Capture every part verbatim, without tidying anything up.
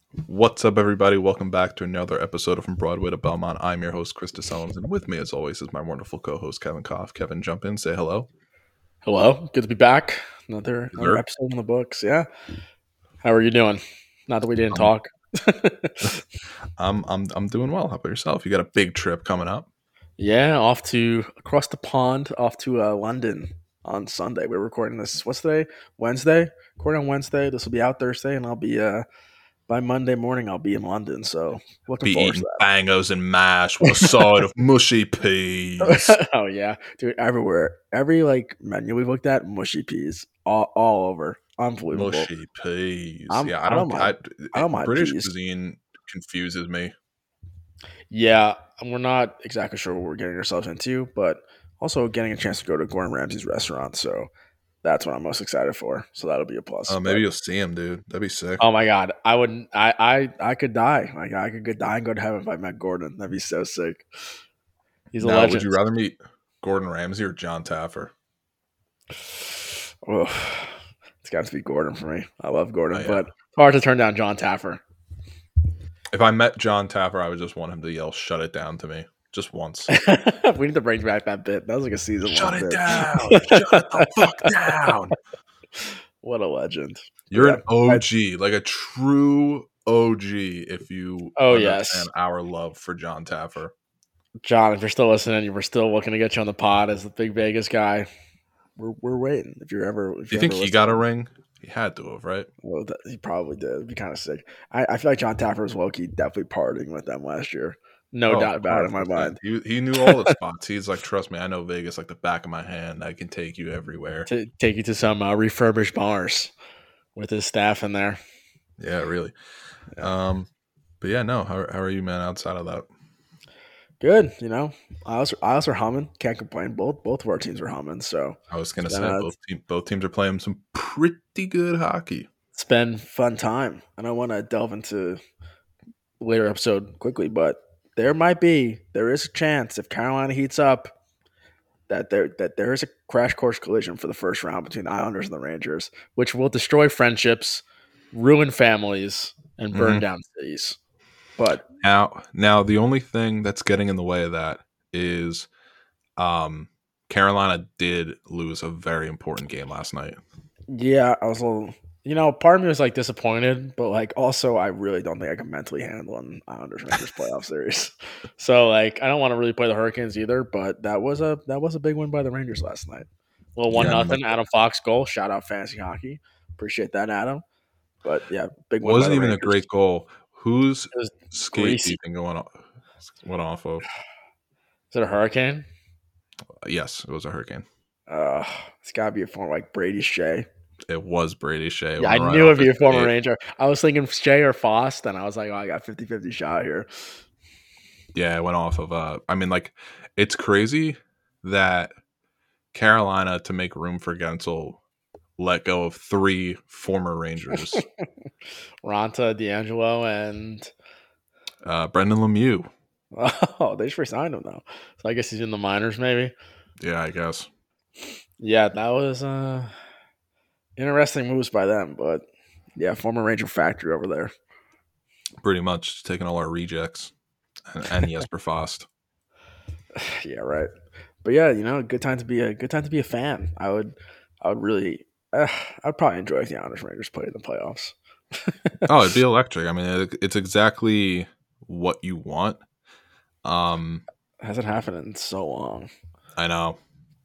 What's up, everybody? Welcome back to another episode of From Broadway to Belmont. I'm your host, Chris DeSellums, and with me, as always, is my wonderful co-host, Kevin Koff. Kevin, jump in, say hello. Hello, good to be back. Another Yes, another sir. episode in the books. Yeah, how are you doing? Not that we didn't I'm, talk. I'm, I'm, I'm doing well. How about yourself? You got a big trip coming up. Yeah, off to across the pond, off to uh, London on Sunday. We're recording this. What's today? Wednesday. Recording on Wednesday. This will be out Thursday, and I'll be uh by Monday morning. I'll be in London. So looking Be forward eating to bangos and mash with a side of mushy peas. that. Oh yeah, dude! Everywhere, every like menu we've looked at, mushy peas all all over. Unbelievable. Mushy peas. I'm. Yeah, I I don't don't. I, mind. I it, don't mind British peas. cuisine confuses me. Yeah, and we're not exactly sure what we're getting ourselves into, but also getting a chance to go to Gordon Ramsay's restaurant. So that's what I'm most excited for. So that'll be a plus. Uh, maybe But you'll see him, dude. That'd be sick. oh my god, I would, I, I, I could die. Like I could get die and go to heaven if I met Gordon. That'd be so sick. He's a Now, would legend. you rather meet Gordon Ramsay or John Taffer? Oh, it's got to be Gordon for me. I love Oh, Gordon, yeah. but it's hard to turn down John Taffer. If I met John Taffer, I would just want him to yell, "Shut it down" to me, just once. We need to bring back that bit. That was like a season Shut one it bit. down! Shut the fuck down! What a legend. You're Yeah. an O G, like a true O G. If you Oh understand yes. our love for John Taffer, John, if you're still listening, we're still looking to get you on the pod as the big Vegas guy. We're we're waiting. If you're ever, if do you you're think ever he listening, got a ring? He had to have, right? well, that, he probably did. It'd be kind of sick. I, I feel like John Taffer was low key definitely partying with them last year. No Oh, doubt about it in my one hundred percent. mind. He he knew all the spots. He's like, trust me, I know Vegas like the back of my hand. I can take you everywhere. To take you to some uh, refurbished bars with his staff in there. Yeah, really. Yeah. Um, but yeah, no. How how are you, man? Outside of that, Good, you know. I was I was are humming. Can't complain. Both both of our teams are humming. So I was it's gonna been say a both team, both teams are playing some pretty good hockey. it's been fun time. And I want to delve into later episode quickly, but there might be there is a chance if Carolina heats up that there that there is a crash course collision for the first round between the Islanders and the Rangers, which will destroy friendships, ruin families, and burn Mhm. down cities. But Now, now the only thing that's getting in the way of that is, um, Carolina did lose a very important game last night. yeah, I was a little, you know, part of me was like disappointed, but like also I really don't think I can mentally handle an Islanders Rangers playoff series. So like I don't want to really play the Hurricanes either, but that was a that was a big win by the Rangers last night. Well, one Yeah, no, nothing. Adam Fox goal. Shout out fantasy hockey. Appreciate that, Adam. But yeah, big win by wasn't the even a Rangers. great goal. Whose It was skate do you greasy. think went off, went off of? Is it a hurricane? Yes, it was a Hurricane. Uh, it's got to be a former like Brady Shea. It was Brady Shea. It Yeah, I went right knew off it'd be his a former skate. Ranger. I was thinking Shea or Fost, and I was like, oh, I got fifty-fifty shot here. Yeah, it went off of. Uh, I mean, like, it's crazy that Carolina, to make room for Gensel, let go of three former Rangers. Ronta, D'Angelo, and uh, Brendan Lemieux. oh, they just resigned him though. So I guess he's in the minors, maybe. Yeah, I guess. Yeah, that was uh interesting moves by them, but yeah, former Ranger factory over there. Pretty much taking all our rejects and, and Jesper Fast. Yeah, right. But yeah, you know, good time to be a good time to be a fan. I would, I would really, uh, I'd probably enjoy if the Islanders Rangers played in the playoffs. Oh, it'd be electric. I mean, it, it's exactly what you want. Um, Hasn't happened in so long. I know.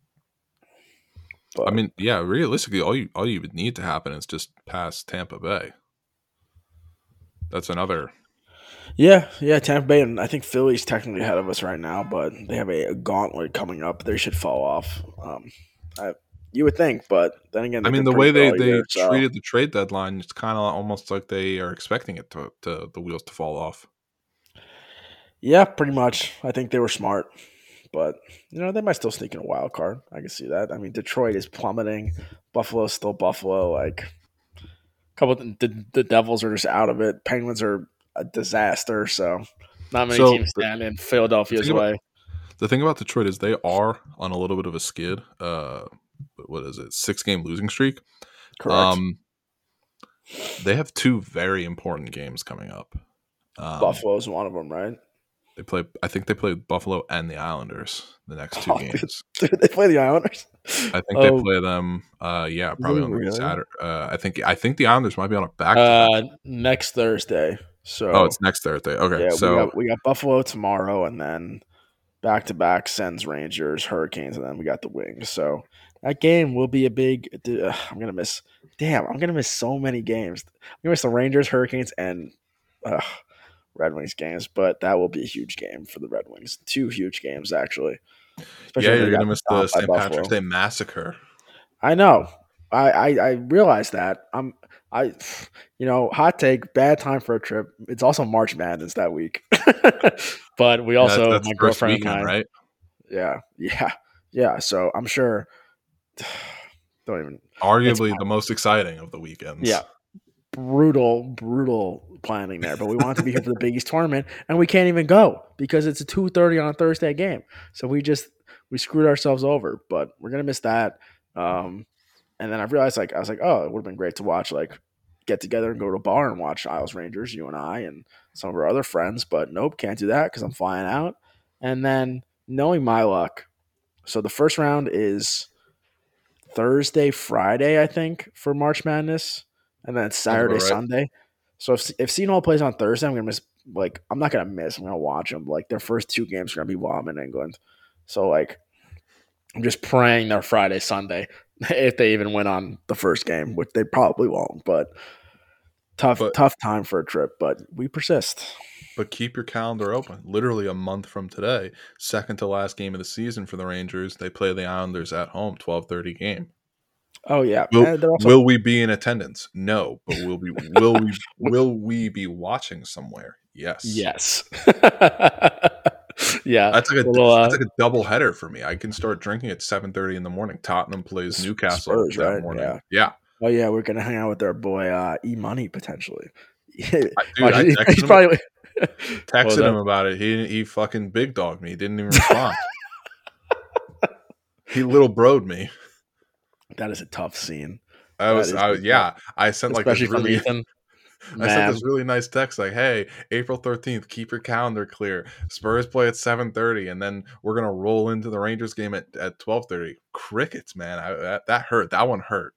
But I mean, yeah, realistically, all you all you would need to happen is just pass Tampa Bay. That's another. yeah, yeah, Tampa Bay and I think Philly's technically ahead of us right now, but they have a, a gauntlet coming up. They should fall off. Um, I, you would think, but then again, I they've mean, been the pretty way good they, all they year. So treated the trade deadline, it's kind of almost like they are expecting it to, to the wheels to fall off. yeah, pretty much. I think they were smart, but you know they might still sneak in a wild card. I can see that. I mean, Detroit is plummeting. Buffalo's still Buffalo. Like a couple, the, the Devils are just out of it. Penguins are a disaster. So not many So teams the, stand in the Philadelphia's thing about way. the thing about Detroit is they are on a little bit of a skid. Uh, what is it? Six game losing streak. Correct. Um, They have two very important games coming up. Um, Buffalo's one of them, right? they play. I think they play Buffalo and the Islanders the next two Oh, dude, games. dude, they play the Islanders. I think they Oh, play them. Uh, yeah, is it probably on really? Saturday. Uh, I think. I think the Islanders might be on a back to back. Uh, next Thursday. Oh, So it's next Thursday. Okay, yeah, we so got we got Buffalo tomorrow, and then back to back Sens, Rangers, Hurricanes, and then we got the Wings. So that game will be a big. Uh, I'm gonna miss. Damn, I'm gonna miss so many games. I'm gonna miss the Rangers, Hurricanes, and uh, Red Wings games. But that will be a huge game for the Red Wings. Two huge games actually, especially yeah, when you're they gonna got miss the stomped by Saint Patrick's Buffalo. Day massacre. I know. I, I I realize that. I'm I you know, hot take, bad time for a trip. It's also March Madness that week. But we Yeah, that's, also that's my first girlfriend and weekend, I right? yeah, yeah, yeah. So I'm sure don't even it's Arguably the most exciting of the weekends. yeah, brutal, brutal planning there. But we wanted to be here for the Big East tournament and we can't even go because it's a two thirty on a Thursday game. So we just we screwed ourselves over, but we're gonna miss that. Um And then I realized, like, I was like, oh, it would have been great to watch, like, get together and go to a bar and watch Isles Rangers, you and I, and some of our other friends. But nope, can't do that because I'm flying out. And then knowing my luck, so the first round is Thursday, Friday, I think, for March Madness, and then it's Sounds about Saturday, right. Sunday. So if if Seton Hall plays on Thursday, I'm gonna miss. Like, I'm not gonna miss. I'm gonna watch them. Like, their first two games are gonna be while I'm in England. So like, I'm just praying they're Friday, Sunday, if they even win on the first game, which they probably won't. But tough, But tough time for a trip. But we persist. but keep your calendar open. Literally a month from today, second to last game of the season for the Rangers, they play the Islanders at home, twelve thirty game. Oh yeah, Will and they're also will we be in attendance? No, but will be will we will we be watching somewhere? Yes. yes, yeah. That's like a Little that's uh, like a double header for me. I can start drinking at seven thirty in the morning. Tottenham plays Newcastle Spurs, that right? morning. Yeah. Yeah. Oh yeah, we're gonna hang out with our boy uh, E Money potentially. I, dude, Watch, I he's, texted he's him probably. What was texted him that? about it. He he fucking big dogged me. He didn't even respond. He little broed me. That is a tough scene. I That was is I a was tough, yeah. I sent like this especially from really Ethan. I sent Man, this really nice text like, "Hey, April thirteenth, keep your calendar clear. Spurs play at seven thirty and then we're going to roll into the Rangers game at, at twelve thirty." Crickets, man. I, that that hurt. That one hurt.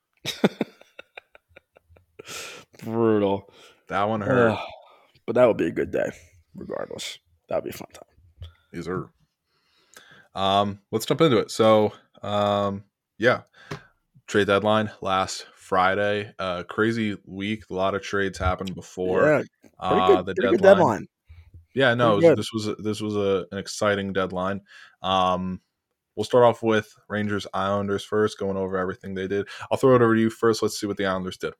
brutal. That one hurt. Ugh. But that would be a good day, regardless. That would be a fun time. These are um let's jump into it. So, um yeah, trade deadline last Friday. Uh crazy week. A lot of trades happened before Yeah, pretty uh good, the pretty good deadline. deadline. Yeah, Pretty no, it was, good. this was a, this was a, an exciting deadline. Um, we'll start off with Rangers Islanders first, going over everything they did. I'll throw it over to you first. Let's see what the Islanders did.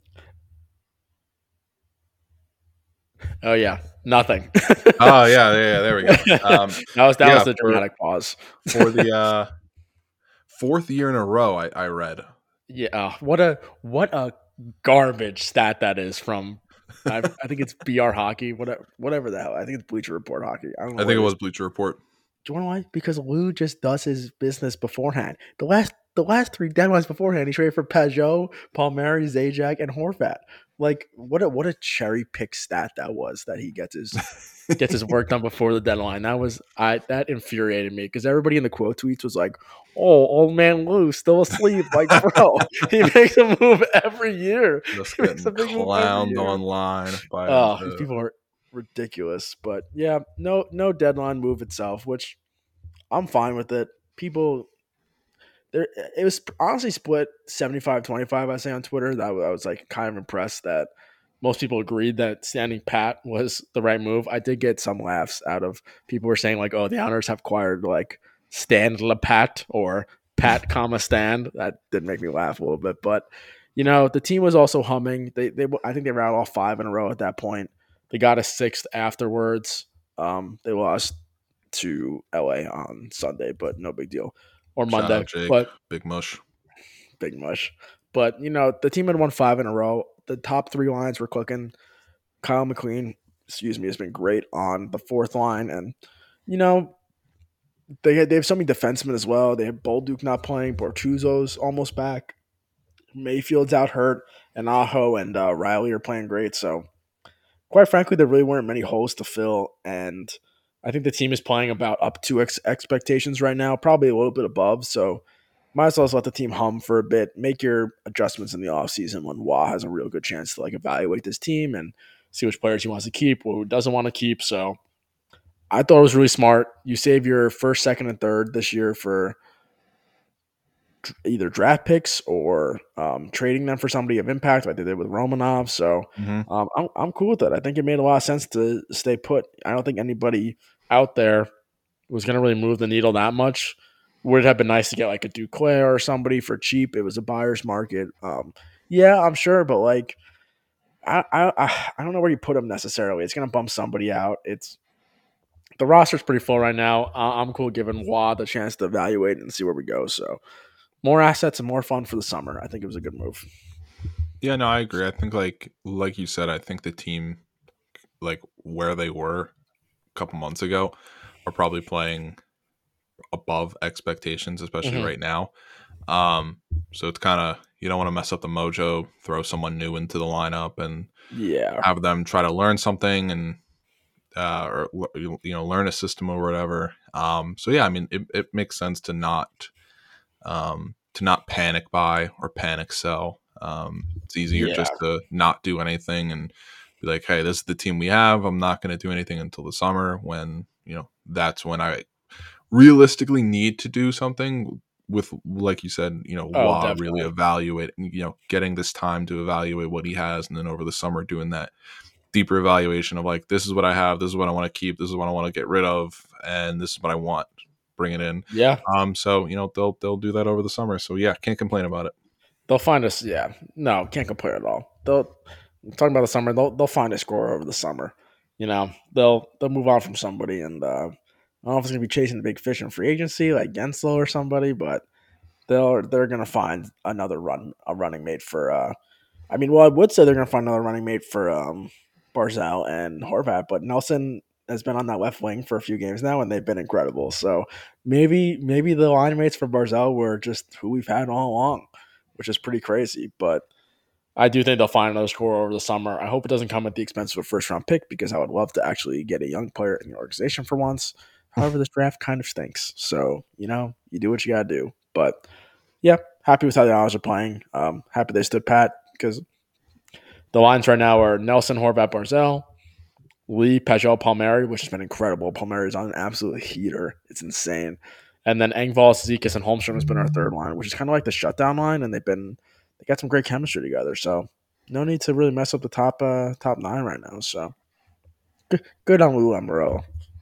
Oh yeah, nothing. Oh yeah, yeah, yeah there we go. Um, that was that was yeah, the for dramatic pause. for the uh, fourth year in a row, I, I read. Yeah, what a what a garbage stat that is from. I, I think it's B R Hockey, whatever, whatever the hell. I think it's Bleacher Report Hockey. I don't know I what think it it is. was Bleacher Report. Do you know why? Because Lou just does his business beforehand. The last the last three deadlines beforehand, he traded for Pajot, Palmieri, Zajac, and Horvat. Like what a what a cherry pick stat that was that he gets his gets his work done before the deadline. That was I that infuriated me because everybody in the quote tweets was like, "Oh, old man Lou still asleep." Like, bro, he makes a move every year. Just He makes getting a big move every clowned year. online by Oh, these uh, people are ridiculous. But yeah, no no deadline move itself, which I'm fine with it. People there it was honestly split seventy-five twenty-five, I say on Twitter. That I was like kind of impressed that most people agreed that standing pat was the right move. I did get some laughs out of people were saying like, "Oh, the Islanders have acquired like stand la pat or pat comma stand." That did make me laugh a little bit, but you know the team was also humming. They they I think they rattled off five in a row at that point. They got a sixth afterwards. Um, they lost to L A on Sunday, but no big deal. Or shout Monday, out Jake, but Big Mush. big mush. But you know, the team had won five in a row. The top three lines were clicking. Kyle McLean, excuse me, has been great on the fourth line, and you know they had, they have so many defensemen as well. They have Bolduc not playing, Bortuzzo's almost back. Mayfield's out hurt, and Aho and uh, Riley are playing great. So, quite frankly, there really weren't many holes to fill, and I think the team is playing about up to ex- expectations right now, probably a little bit above. So, might as well just let the team hum for a bit, make your adjustments in the offseason when Wah has a real good chance to like evaluate this team and see which players he wants to keep, or who doesn't want to keep. So, I thought it was really smart. You save your first, second, and third this year for either draft picks or um, trading them for somebody of impact, like they did with Romanov. So hmm um, I'm I'm cool with it. I think it made a lot of sense to stay put. I don't think anybody out there was going to really move the needle that much. Would it have been nice to get like a Duclair or somebody for cheap? It was a buyer's market. Um, yeah, I'm sure, but like I I I don't know where you put them necessarily. It's going to bump somebody out. It's the roster's pretty full right now. Uh, I'm cool giving Wah the chance to evaluate and see where we go. So more assets and more fun for the summer. I think it was a good move. Yeah, no, I agree. I think like like you said, I think the team like where they were a couple months ago are probably playing above expectations, especially Mm-hmm. right now. Um, so it's kind of you don't want to mess up the mojo, throw someone new into the lineup, and Yeah. have them try to learn something and uh, or you know learn a system or whatever. Um, so yeah, I mean it, it makes sense to not um, to not panic buy or panic sell. Um, it's easier Yeah. just to not do anything and be like, hey, this is the team we have. I'm not going to do anything until the summer when you know that's when I realistically need to do something with, like you said, you know, Oh, Wah really definitely. evaluate, you know, getting this time to evaluate what he has, and then over the summer doing that deeper evaluation of like, this is what I have, this is what I want to keep, this is what I want to get rid of, and this is what I want. Bring it in. Yeah. Um, so you know they'll they'll do that over the summer. So yeah, can't complain about it. They'll find us. Yeah. No, can't complain at all. They'll talking about the summer. They'll they'll find a scorer over the summer. You know, they'll they'll move on from somebody, and uh, I don't know if it's gonna be chasing the big fish in free agency like Genslow or somebody, but they'll they're gonna find another run a running mate for. Uh, I mean, well, I would say they're gonna find another running mate for um, Barzell and Horvat, but Nelson has been on that left wing for a few games now, and they've been incredible. So maybe maybe the line mates for Barzell were just who we've had all along, which is pretty crazy. But I do think they'll find another scorer over the summer. I hope it doesn't come at the expense of a first round pick because I would love to actually get a young player in the organization for once. However, this draft kind of stinks. So, you know, you do what you got to do. But yeah, happy with how the Islanders are playing. Um, happy they stood pat because the lines right now are Nelson, Horvat, Barzell, Lee, Pajot, Palmieri, which has been incredible. Palmieri is on an absolute heater. It's insane. And then Engvall, Zekas, and Holmstrom has been our third line, which is kind of like the shutdown line, and they've been they got some great chemistry together. So no need to really mess up the top uh, top nine right now. So good, good on Lou Lamoriello.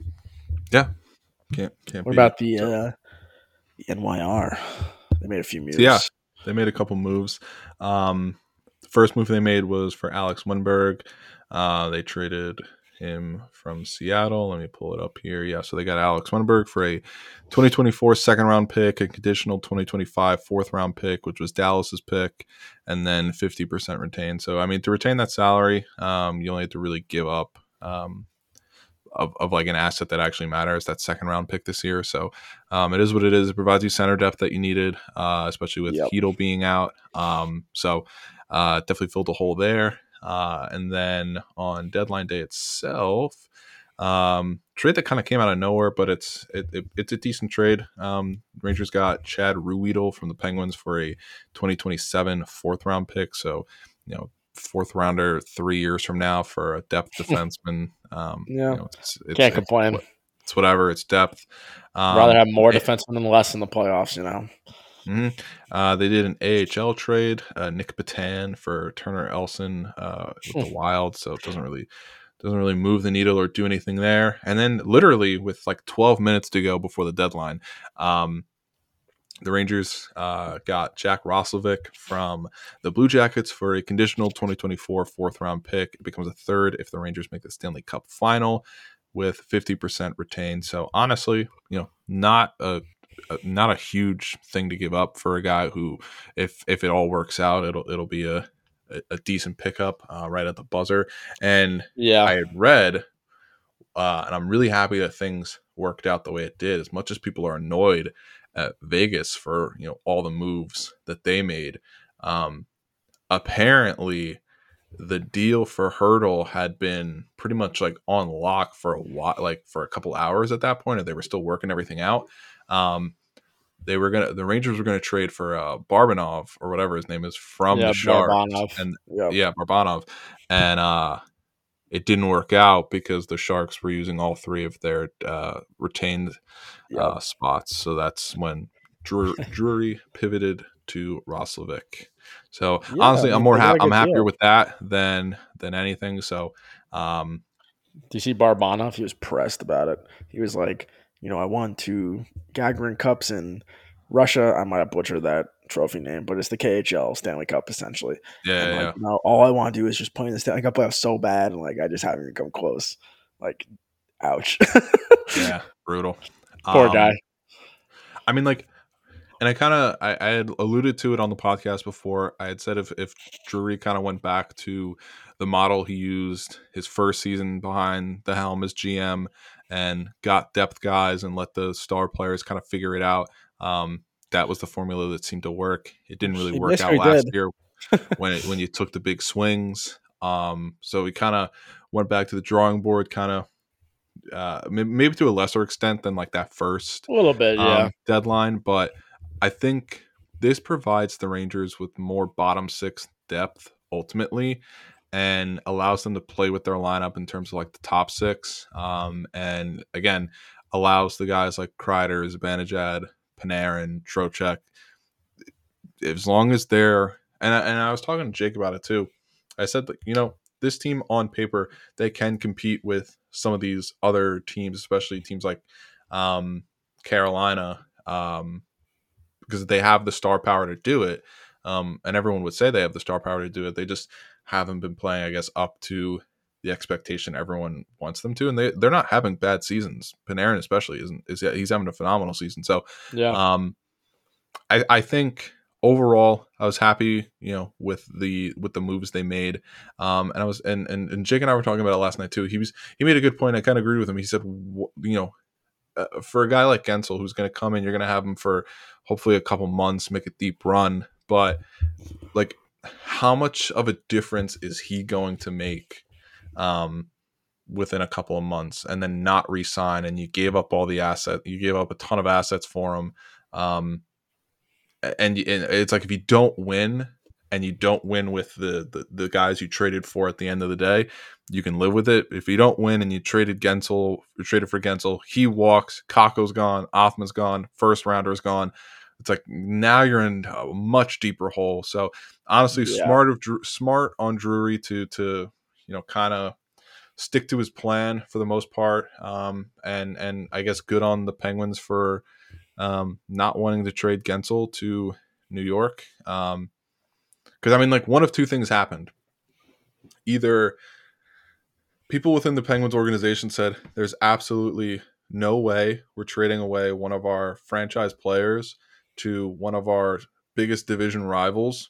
Yeah, can't can't What be. about the So, uh, the N Y R? They made a few so yeah, moves. they made a couple moves. Um, the first move they made was for Alex Winberg. Uh, they traded him from Seattle. Let me pull it up here. Yeah, so they got Alex Winberg for a twenty twenty-four second round pick, a conditional twenty twenty-five fourth round pick, which was Dallas's pick, and then fifty percent retained. So, I mean, to retain that salary, um, you only have to really give up um, of, of like an asset that actually matters, that second round pick this year. So um, it is what it is. It provides you center depth that you needed, uh, especially with Yep. Heedle being out. Um, so uh, definitely filled a hole there. Uh, and then on deadline day itself, um, trade that kind of came out of nowhere, but it's it, it, it's a decent trade. Um, Rangers got Chad Ruhwedel from the Penguins for a twenty twenty-seven fourth round pick. So, you know, fourth rounder three years from now for a depth defenseman. Um, Yeah. you know, it's it's Can't it's complain. it's whatever. It's depth. Rather Um, have more it, defensemen than less in the playoffs, you know. mhm. uh, they did an A H L trade, uh, Nick Patan for Turner Elson uh, with the Wild. So it doesn't really doesn't really move the needle or do anything there. And then literally with like twelve minutes to go before the deadline, um, the Rangers uh, got Jack Roslovic from the Blue Jackets for a conditional twenty twenty-four fourth round pick. It becomes a third if the Rangers make the Stanley Cup final with fifty percent retained. So honestly, you know, not a, a not a huge thing to give up for a guy who, if if it all works out, it'll it'll be a a, a decent pickup uh, right at the buzzer. And Yeah. I had read, uh, and I'm really happy that things worked out the way it did. As much as people are annoyed at Vegas for you know all the moves that they made, Um, apparently, the deal for Hurdle had been pretty much like on lock for a while, like for a couple hours at that point, and they were still working everything out. Um, they were gonna, the Rangers were gonna trade for uh, Barbanov or whatever his name is from Yeah, the Sharks, Barbanov. and Yep. yeah, Barbanov, and uh, it didn't work out because the Sharks were using all three of their uh, retained Yep. uh, spots. So that's when Drew, Drury pivoted to Roslovic. So Yeah, honestly, I I'm mean, more they got ha- a I'm good happier deal. with that than than anything. So um, Do you see Barbanov? He was pressed about it. He was like, you know, I won two Gagarin Cups in Russia. I might have butchered that trophy name, but it's the K H L Stanley Cup essentially. yeah, And like, yeah, you know, all I want to do is just play in the Stanley Cup playoffs so bad, and like I just haven't even come close. Like, ouch. yeah, brutal. Poor guy. Um, I mean, like, and I kind of I, I had alluded to it on the podcast before. I had said if if Drury kind of went back to the model he used his first season behind the helm as G M and got depth guys and let the star players kind of figure it out. Um, that was the formula that seemed to work. It didn't really He work out mystery did. last year when it, when you took the big swings. Um, so we kind of went back to the drawing board, kind of uh, maybe to a lesser extent than like that first A little bit, yeah. um, deadline, but I think this provides the Rangers with more bottom six depth ultimately, and allows them to play with their lineup in terms of like the top six. Um, and again, allows the guys like Kreider, Zibanejad, Panarin, Trocheck, as long as they're and I, and I was talking to Jake about it too. I said that you know this team on paper they can compete with some of these other teams, especially teams like um, Carolina, um, because they have the star power to do it. Um, and everyone would say they have the star power to do it. They just haven't been playing, I guess, up to the expectation everyone wants them to, and they they're not having bad seasons. Panarin especially isn't is he's having a phenomenal season. So, Yeah. um, I I think overall I was happy, you know, with the with the moves they made. Um, and I was and, and and Jake and I were talking about it last night too. He was he made a good point. I kind of agreed with him. He said, you know, uh, for a guy like Gensel who's going to come in, you're going to have him for hopefully a couple months, make a deep run. But like, how much of a difference is he going to make um, within a couple of months, and then not re-sign? And you gave up all the asset, you gave up a ton of assets for him. Um, and, and it's like if you don't win and you don't win with the, the the guys you traded for at the end of the day, you can live with it. If you don't win and you traded Gensel, you traded for Gensel, he walks, Kakko's gone, Othman's gone, first rounder's gone. It's like now you're in a much deeper hole. So honestly, Yeah. smart of Drew, smart on Drury to to you know kind of stick to his plan for the most part, um, and and I guess good on the Penguins for um, not wanting to trade Gensel to New York. Um, because I mean, like one of two things happened. Either people within the Penguins organization said there's absolutely no way we're trading away one of our franchise players to one of our biggest division rivals,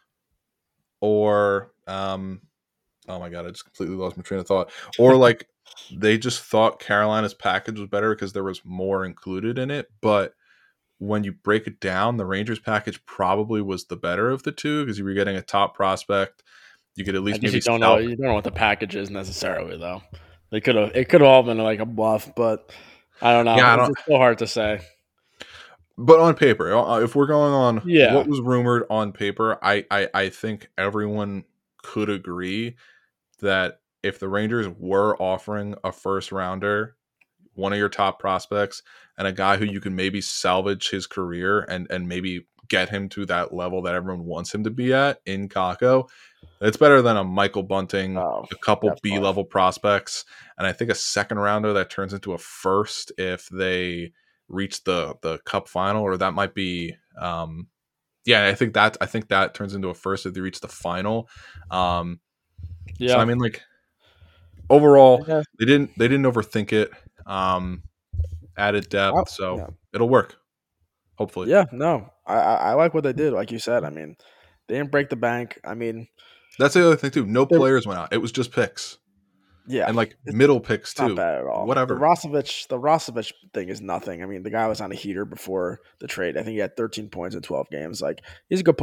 or um, oh my god, I just completely lost my train of thought. Or like they just thought Carolina's package was better because there was more included in it, but when you break it down, the Rangers package probably was the better of the two because you were getting a top prospect. You could at I least guess maybe you don't know sell. you don't know what the package is necessarily though. They could have it could have all been like a bluff, but I don't know. Yeah, I It's don't. just so hard to say. But on paper, uh, if we're going on Yeah. what was rumored on paper, I, I I think everyone could agree that if the Rangers were offering a first rounder, one of your top prospects, and a guy who you can maybe salvage his career and and maybe get him to that level that everyone wants him to be at in Kakko, it's better than a Michael Bunting, Oh, a couple B definitely. level prospects, and I think a second rounder that turns into a first if they reach the the Cup final, or that might be. Um, yeah, I think that I think that turns into a first if they reach the final. Um, so I Yeah. mean, like overall, Yeah. they didn't they didn't overthink it. Um, added Oh, depth, so yeah. it'll work. Hopefully, Yeah, no. I, I I like what they did, like you said. I mean, they didn't break the bank. I mean, that's the other thing too. No they players went out; it was just picks yeah, and like it's middle picks not too. bad at all. The Whatever. Rosovich, the Rosovich thing is nothing. I mean, the guy was on a heater before the trade. I think he had thirteen points in twelve games. Like, he's a good player.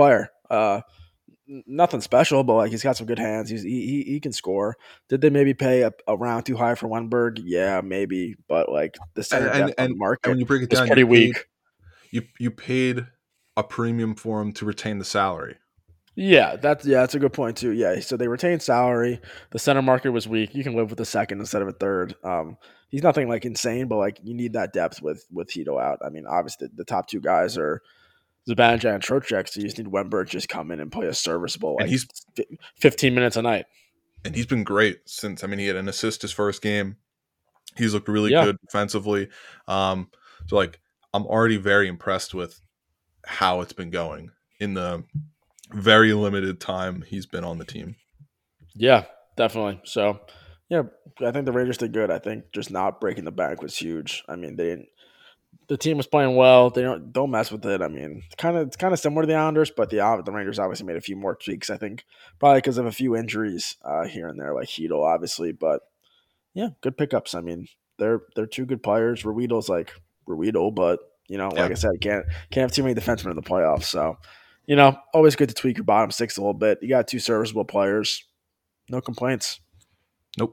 Uh, nothing special, but like he's got some good hands. He's he he, he can score. Did they maybe pay a, a round too high for Wenberg? Yeah, maybe. But like the And center and depth on and, the and when market you break it is down, you pretty paid weak. you you paid a premium for him to retain the salary. Yeah, that's yeah, that's a good point too. Yeah, so they retained salary. The center market was weak. You can live with a second instead of a third. Um, he's nothing like insane, but like you need that depth with with Hito out. I mean, obviously the, the top two guys are Zibanejad and Trocheck, so you just need Wenberg to just come in and play a serviceable And like he's fifteen minutes a night. and he's been great since. I mean, he had an assist his first game. He's looked really Yeah, good defensively. Um, so like I'm already very impressed with how it's been going in the very limited time he's been on the team. yeah, definitely. So, yeah, I think the Rangers did good. I think just not breaking the bank was huge. I mean, they didn't. The team was playing well. They don't don't mess with it. I mean, it's kind of it's kind of similar to the Islanders, but the the Rangers obviously made a few more tweaks. I think probably because of a few injuries uh, here and there, like Hito, obviously. But yeah, good pickups. I mean, they're they're two good players. Ruido's like Ruido, but you know, Yeah. like I said, can't can't have too many defensemen in the playoffs. So, you know, always good to tweak your bottom six a little bit. You got two serviceable players. No complaints. Nope.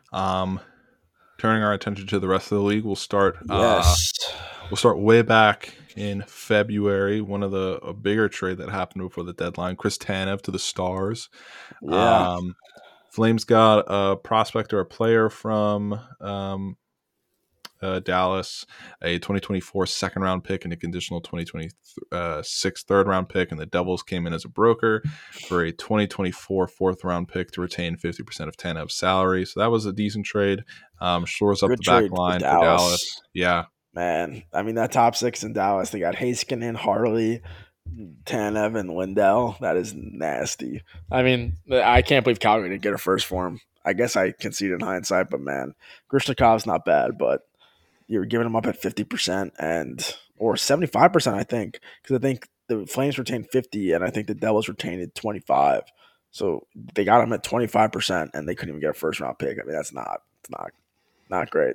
Um, turning our attention to the rest of the league, we'll start. Uh, Yes. we'll start way back in February. One of the a bigger trade that happened before the deadline: Chris Tanev to the Stars. Yeah. Um, Flames got a prospect or a player from um, uh, Dallas, a twenty twenty-four second round pick and a conditional twenty twenty-six third round pick, and the Devils came in as a broker for a twenty twenty-four fourth round pick to retain fifty percent of Tanev's salary. So that was a decent trade. Um, shores up Good the back trade for line for Dallas. Dallas. Yeah. Man, I mean that top six in Dallas. They got Heiskanen, Harley, Tanev, and Lindell. That is nasty. I mean, I can't believe Calgary didn't get a first for him. I guess I concede in hindsight, but man, Grishnikov's not bad, but you're giving him up at fifty percent and or seventy-five percent, I think, because I think the Flames retained fifty, and I think the Devils retained twenty-five. So they got him at twenty-five percent, and they couldn't even get a first round pick. I mean, that's not, it's not, not great.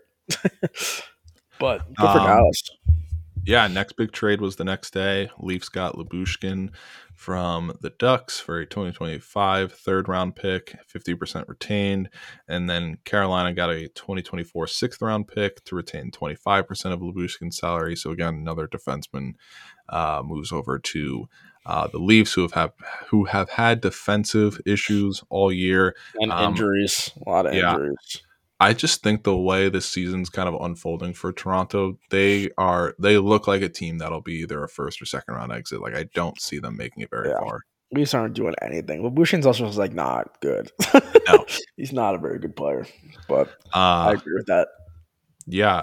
But good for Um, Dallas. yeah, next big trade was the next day. Leafs got Lyubushkin from the Ducks for a twenty twenty-five third round pick, fifty percent retained. And then Carolina got a twenty twenty-four sixth round pick to retain twenty-five percent of Lyubushkin's salary. So again, another defenseman uh, moves over to uh, the Leafs, who have, have who have had defensive issues all year. And Um, injuries. A lot of yeah. injuries. I just think the way this season's kind of unfolding for Toronto, they are they look like a team that'll be either a first or second round exit. Like I don't see them making it very Yeah. far. Leafs aren't doing anything. Well, Bushin's also like not good. No. He's not a very good player. But I Uh agree with that. yeah.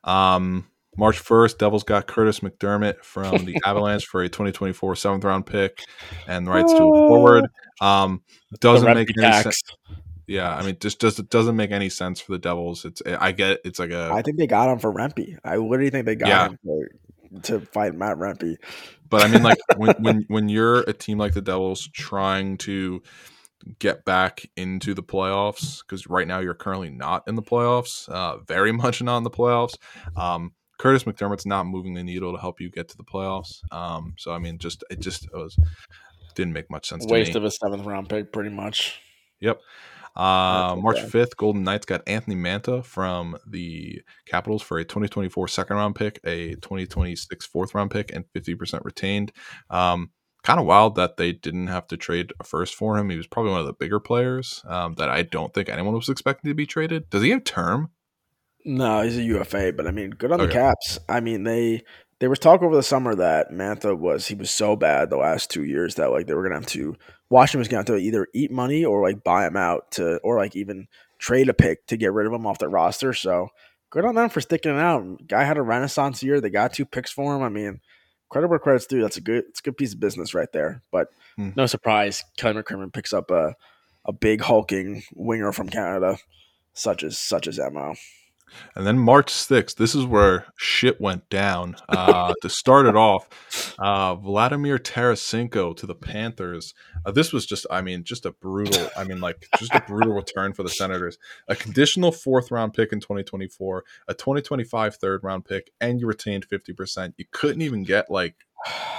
Um March first, Devils got Curtis McDermott from the Avalanche for a twenty twenty-four seventh round pick and the rights to a forward. Um doesn't The make Rempe any tax. sense. Yeah, I mean, just just it doesn't make any sense for the Devils. It's I get it's like a I think they got him for Rempe. I literally think they got Yeah. him for, to fight Matt Rempe. But I mean, like when when when you're a team like the Devils trying to get back into the playoffs, because right now you're currently not in the playoffs, uh, very much not in the playoffs. Um, Curtis McDermott's not moving the needle to help you get to the playoffs. Um, so I mean, just it just it was didn't make much sense to Waste me. of a seventh round pick, pretty much. Yep. Uh, That's March okay. fifth, Golden Knights got Anthony Manta from the Capitals for a twenty twenty-four second round pick, a twenty twenty-six fourth round pick, and fifty percent retained. Um, kind of wild that they didn't have to trade a first for him. He was probably one of the bigger players um, that I don't think anyone was expecting to be traded. Does he have term? No, he's a U F A, but I mean, good on the Okay. Caps. I mean, they there was talk over the summer that Mantha was he was so bad the last two years that like they were gonna have to Washington was gonna have to either eat money or like buy him out to or like even trade a pick to get rid of him off their roster. So good on them for sticking it out. Guy had a renaissance year. They got two picks for him. I mean, credit where credit's due. That's a good it's a good piece of business right there. But Hmm. no surprise, Kelly McCrimmon picks up a a big hulking winger from Canada, such as such as M O. And then March sixth, this is where shit went down. Uh, to start it off, uh, Vladimir Tarasenko to the Panthers. Uh, this was just, I mean, just a brutal, I mean, like, just a brutal return for the Senators. A conditional fourth round pick in twenty twenty-four, a twenty twenty-five third round pick, and you retained fifty percent. You couldn't even get, like,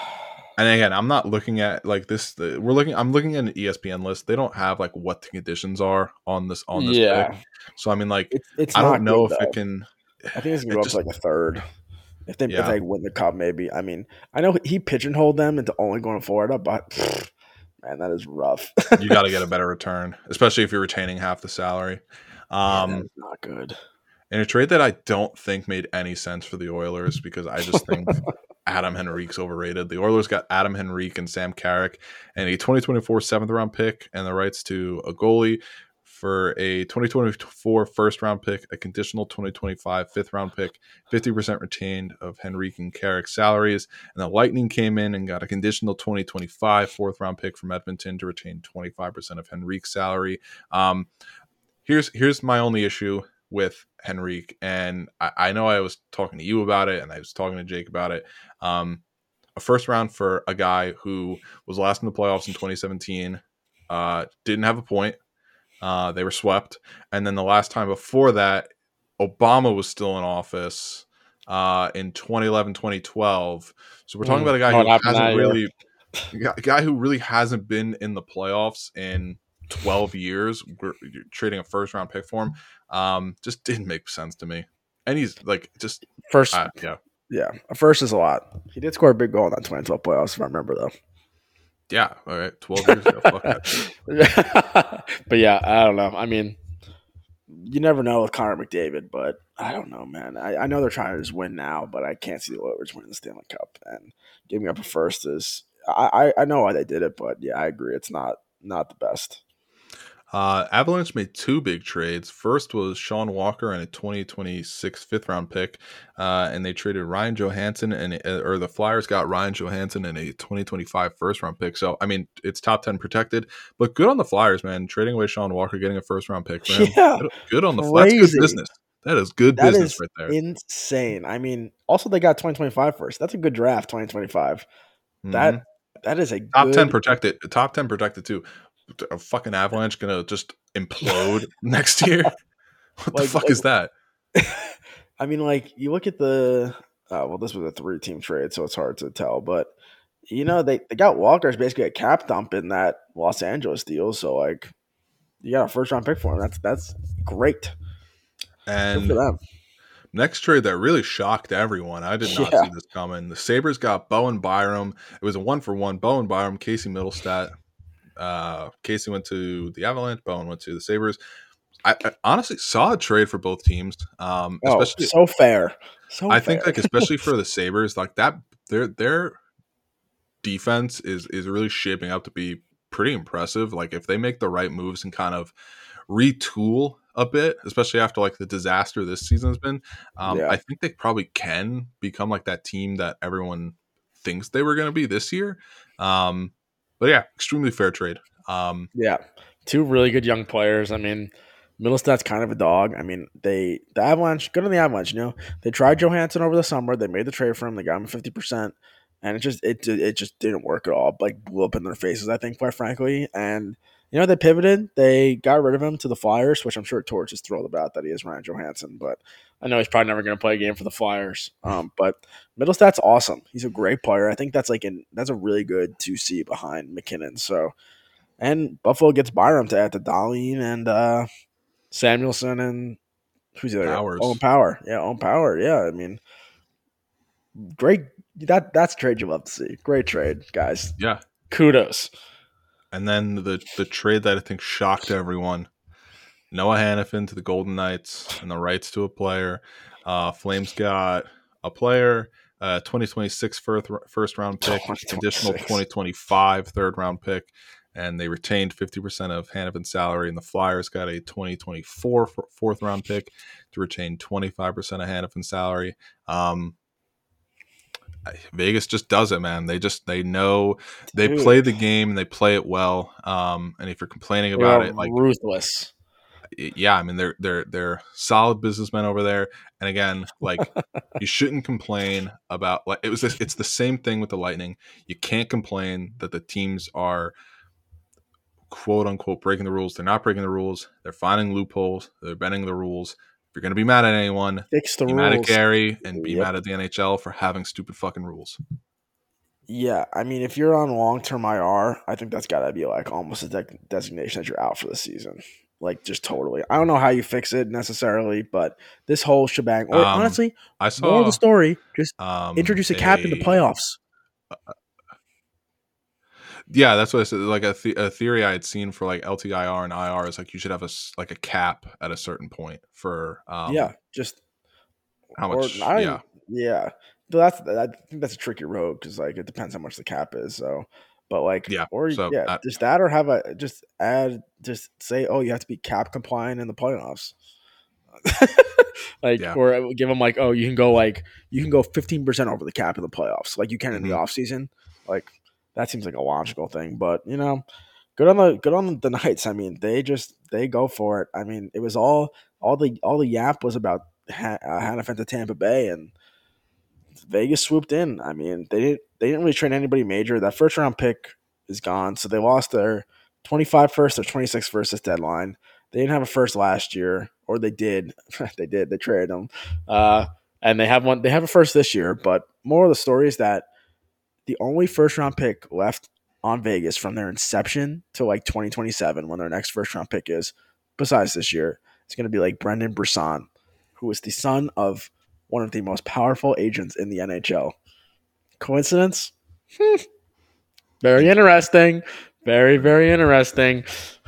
And again, I'm not looking at like this. The, we're looking. I'm looking at an E S P N list. They don't have like what the conditions are on this on this pick. Yeah, So I mean, like, it's it's I don't not know good if it though. can. I think it's gonna It go up to just like a third. If they if yeah, they win the cup, maybe. I mean, I know he pigeonholed them into only going to Florida, but pfft, man, that is rough. you got to get a better return, especially if you're retaining half the salary. Yeah, that Um, is not good. in a trade that I don't think made any sense for the Oilers because I just think Adam Henrique's overrated. The Oilers got Adam Henrique and Sam Carrick and a twenty twenty-four seventh round pick and the rights to a goalie for a twenty twenty-four first round pick, a conditional twenty twenty-five fifth round pick, fifty percent retained of Henrique and Carrick's salaries. And the Lightning came in and got a conditional twenty twenty-five fourth round pick from Edmonton to retain twenty-five percent of Henrique's salary. Um, here's here's my only issue with Henrique, and I, I know I was talking to you about it, and I was talking to Jake about it. Um, a first round for a guy who was last in the playoffs in twenty seventeen, uh, didn't have a point. Uh, they were swept, and then the last time before that, Obama was still in office uh, in twenty eleven, twenty twelve. So we're talking Mm, about a guy what who happened hasn't that year? really, a guy who really hasn't been in the playoffs in twelve years. We're trading a first round pick for him. Um, just didn't make sense to me. And he's like, just, First, uh, yeah. yeah, a first is a lot. He did score a big goal in that twenty twelve playoffs, if I remember though. Yeah. All right. twelve years ago. Fuck that. But yeah, I don't know. I mean, you never know with Connor McDavid, but I don't know, man. I, I know they're trying to just win now, but I can't see the Oilers winning the Stanley Cup. And giving up a first is, I, I, I know why they did it, but yeah, I agree. It's not not the best. Uh, Avalanche made two big trades. First was Sean Walker and a twenty twenty-six fifth round pick, uh, and they traded Ryan Johansson and or the Flyers got Ryan Johansson and a twenty twenty-five first round pick. So I mean, it's top ten protected, but good on the Flyers, man. Trading away Sean Walker, getting a first round pick for him. Yeah, Good, good on the Flyers. That's crazy. good business. That is good That business is right there. insane. I mean, also they got twenty twenty-five first. That's a good draft, twenty twenty-five. Mm-hmm. That that is a top good ten protected. Top ten protected too. A fucking Avalanche gonna just implode next year. What like, the fuck like is that? I mean, like you look at the uh, well, this was a three team trade, so it's hard to tell. But you know, they, they got Walker's basically a cap dump in that Los Angeles deal. So like, you got a first round pick for him. That's that's great. Good for And them. next trade that really shocked everyone. I did not Yeah. see this coming. The Sabres got Bowen Byram. It was a one for one. Bowen Byram, Casey Middlestat. Uh, Casey went to the Avalanche. Bowen went to the Sabres. I, I honestly saw a trade for both teams. Um, Oh, especially, so fair. So I fair. think like especially for the Sabres, like that their their defense is is really shaping up to be pretty impressive. Like if they make the right moves and kind of retool a bit, especially after like the disaster this season has been, um, Yeah. I think they probably can become like that team that everyone thinks they were going to be this year. Um, but yeah, extremely fair trade. Um, Yeah. Two really good young players. I mean, Middlestat's kind of a dog. I mean, they the Avalanche, good on the Avalanche, you know. They tried Johansson over the summer. They made the trade for him. They got him fifty percent. And it just it it just didn't work at all. Like blew up in their faces, I think, quite frankly. And you know, they pivoted. They got rid of him to the Flyers, which I'm sure Torch is thrilled about that he is Ryan Johansson. But I know he's probably never going to play a game for the Flyers. Um, but Middlestat's awesome. He's a great player. I think that's like an that's a really good two C behind McKinnon. So and Buffalo gets Byram to add to Dahlin and uh, Samuelson and who's the other guy? Powers. Owen Power. Yeah, Owen Power. Yeah, I mean, great. That that's a trade you love to see. Great trade, guys. Yeah. Kudos. And then the the trade that I think shocked everyone. Noah Hannafin to the Golden Knights and the rights to a player. Uh, Flames got a player, uh, twenty twenty-six first, first round pick, additional twenty twenty-five third round pick, and they retained fifty percent of Hannafin's salary. And the Flyers got a twenty twenty-four fourth round pick to retain twenty-five percent of Hannafin's salary. Um, Vegas just does it, man. They just they know they Dude. play the game and they play it well. Um, and if you're complaining about it, like ruthless. Yeah, I mean they're they're they're solid businessmen over there. And again, like you shouldn't complain about like it was this, it's the same thing with the Lightning. You can't complain that the teams are quote unquote breaking the rules. They're not breaking the rules. They're finding loopholes. They're bending the rules. If you're gonna be mad at anyone, Fix the be rules. mad at Gary and be Yep. mad at the N H L for having stupid fucking rules. Yeah, I mean, if you're on long term I R, I think that's got to be like almost a de- designation that you're out for the season. Like, just totally. I don't know how you fix it necessarily, but this whole shebang, or Um, honestly, I more of the saw story, just um introduce a cap in the a playoffs. yeah, that's what I said. Like a, th- a theory I had seen for like L T I R and I R is like you should have a s- like a cap at a certain point for Yeah, um just how or much. I, Yeah, yeah. But that's I think that's a tricky road because like it depends how much the cap is. So, but like, yeah. or So yeah, that just that or have a just add just say, oh, you have to be cap compliant in the playoffs. Like, yeah. or give them like, oh, you can go like you can go fifteen percent over the cap in the playoffs, like you can in the hmm off season. Like that seems like a logical thing, but you know, good on the good on the Knights. I mean, they just they go for it. I mean, it was all all the all the yap was about ha- uh, Hannafin to Tampa Bay, and Vegas swooped in. I mean, they didn't they didn't really trade anybody major. That first round pick is gone, so they lost their twenty-five first or twenty-six first this deadline. They didn't have a first last year, or they did. They did. They traded them, uh, and they have one. They have a first this year. But more of the story is that the only first round pick left on Vegas from their inception to like twenty twenty-seven, when their next first round pick is, besides this year, it's going to be like Brendan Brisson, who is the son of one of the most powerful agents in the N H L. Coincidence? Hmm. Very interesting. Very, very interesting.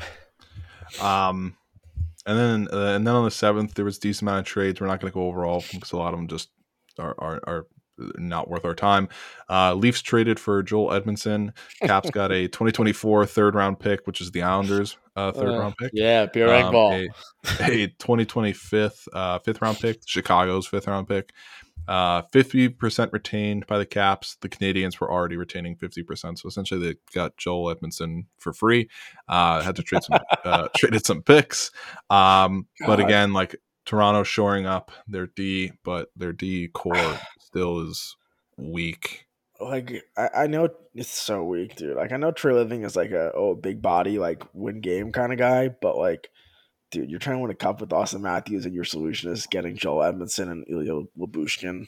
Um, and then uh, and then on the seventh, there was a decent amount of trades. We're not going to go over all of them because a lot of them just are are, are not worth our time. Uh, Leafs traded for Joel Edmondson. Caps got a twenty twenty-four third round pick, which is the Islanders' uh, third Uh, round pick. yeah, pure egg Um, ball. a a twenty twenty-five uh, fifth round pick, Chicago's fifth round pick. Uh, fifty percent retained by the Caps. The Canadians were already retaining fifty percent, so essentially they got Joel Edmondson for free. Uh, had to trade some uh, traded some picks, um, but God, again, like Toronto shoring up their D, but their D core still is weak. like I, I know it's so weak, dude. Like I know Trey Living is like a oh big body like win game kind of guy, but like dude, you're trying to win a cup with Austin Matthews, and your solution is getting Joel Edmondson and Ilya Labushkin.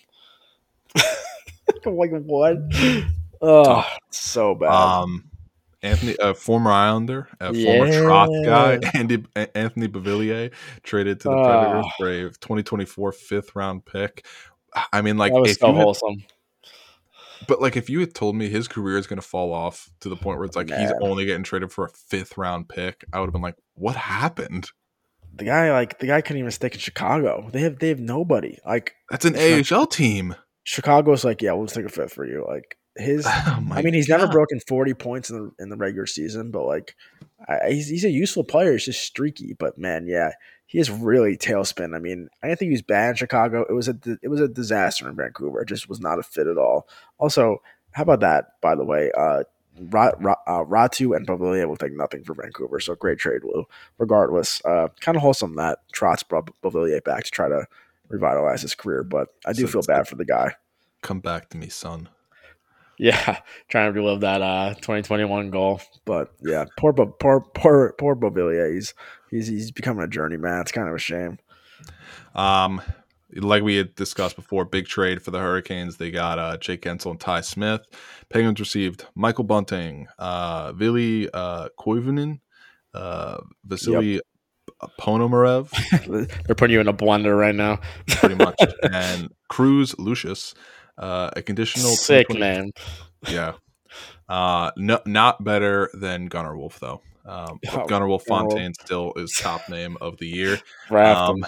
I'm like, what? Oh, Tough. so bad. Um, Anthony, a former Islander, a former Troth guy, Yeah. Andy Anthony Beauvillier, traded to the Oh, Predators for a twenty twenty-four fifth round pick. I mean, that like was if so you had, wholesome. but like if you had told me his career is going to fall off to the point where it's like he's Man, only getting traded for a fifth round pick, I would have been like, what happened? the guy like the guy couldn't even stick in Chicago. They have they have nobody. Like That's an like A H L team. Chicago's like, yeah, we'll take a fifth for you. Like his, Oh I my mean, he's never god. broken forty points in the in the regular season, but like, I, he's he's a useful player. He's just streaky, but man, yeah, he is really tailspin. I mean, I didn't think he was bad in Chicago. It was a it was a disaster in Vancouver. It just was not a fit at all. Also, how about that? By the way, uh, Ra, Ra, uh, Ratu and Bavaria will take nothing for Vancouver. So great trade, Lou. Regardless, uh, kind of wholesome that Trotz brought Bavaria back to try to revitalize his career, but I do So, feel so bad for the guy. come back to me, son. Yeah, trying to relive that uh twenty twenty-one goal. But yeah, poor poor poor poor Bovillier. He's he's he's becoming a journeyman. It's kind of a shame. Um, like we had discussed before, big trade for the Hurricanes. They got uh, Jake Gensel and Ty Smith. Penguins received Michael Bunting, uh, Vili uh, Koivunen, uh, Yep. Vasily Ponomarev, They're putting you in a blender right now. pretty much, and Cruz Lucius, uh, a conditional Sick twenty twenty. name. Yeah, uh, no, not better than Gunnar Wolf though. Um, but Oh, Gunnar Wolf Gunnar Fontaine still is top name of the year. draft Um, him.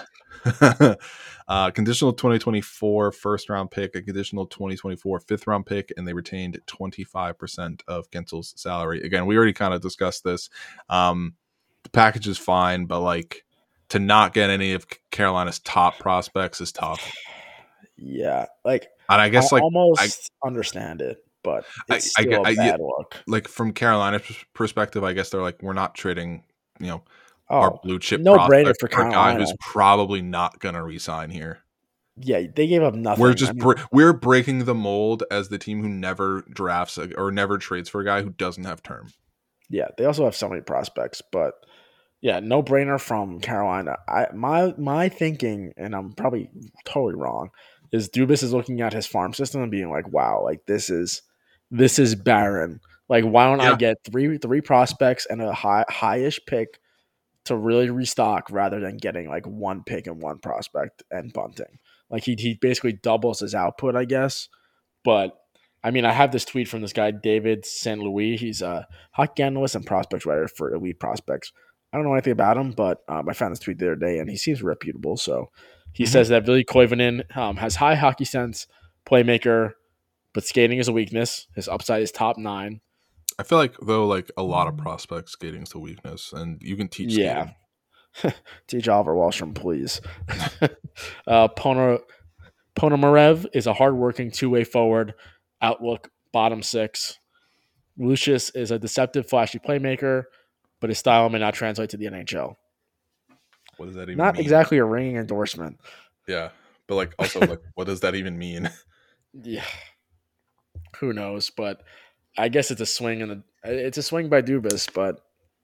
uh, conditional twenty twenty-four first round pick, a conditional twenty twenty-four fifth round pick, and they retained twenty-five percent of Gensel's salary. Again, we already kind of discussed this. Um, the package is fine, but like to not get any of Carolina's top prospects is tough. Yeah, like And I I guess like I, almost understand it, but I, it's I, get- still a I yeah, bad look. like from Carolina's perspective, I guess they're like, we're not trading, you know, our Oh, blue chip no brainer prospect for for a guy Carolina. who's probably not going to resign here. Yeah, they gave up We're nothing. I just mean, br- we're breaking the mold as the team who never drafts a, or never trades for a guy who doesn't have term. yeah, they also have so many prospects, but yeah, no brainer from Carolina. I my my thinking, and I'm probably totally wrong, is Dubas is looking at his farm system and being like, wow, like this is this is barren. Like, why don't I Yeah, get three three prospects and a high highish pick to really restock rather than getting like one pick and one prospect and bunting? Like he he basically doubles his output, I guess. But I mean, I have this tweet from this guy David Saint Louis. He's a hockey analyst and prospects writer for Elite Prospects. I don't know anything about him, but um, I found this tweet the other day, and he seems reputable. So he hmm says that Billy Koivunen um, has high hockey sense, playmaker, but skating is a weakness. His upside is top nine. I feel like though, like a lot of prospect skating is a weakness, and you can teach Yeah. skating. Teach Oliver Wallstrom, please. uh, Pono, Ponomarev is a hardworking two-way forward, outlook bottom six. Lucius is a deceptive, flashy playmaker, but his style may not translate to the N H L. What does that even Not mean? exactly a ringing endorsement. Yeah, but like also like what does that even mean? Yeah, who knows? But I guess it's a swing and it's a swing by Dubas, but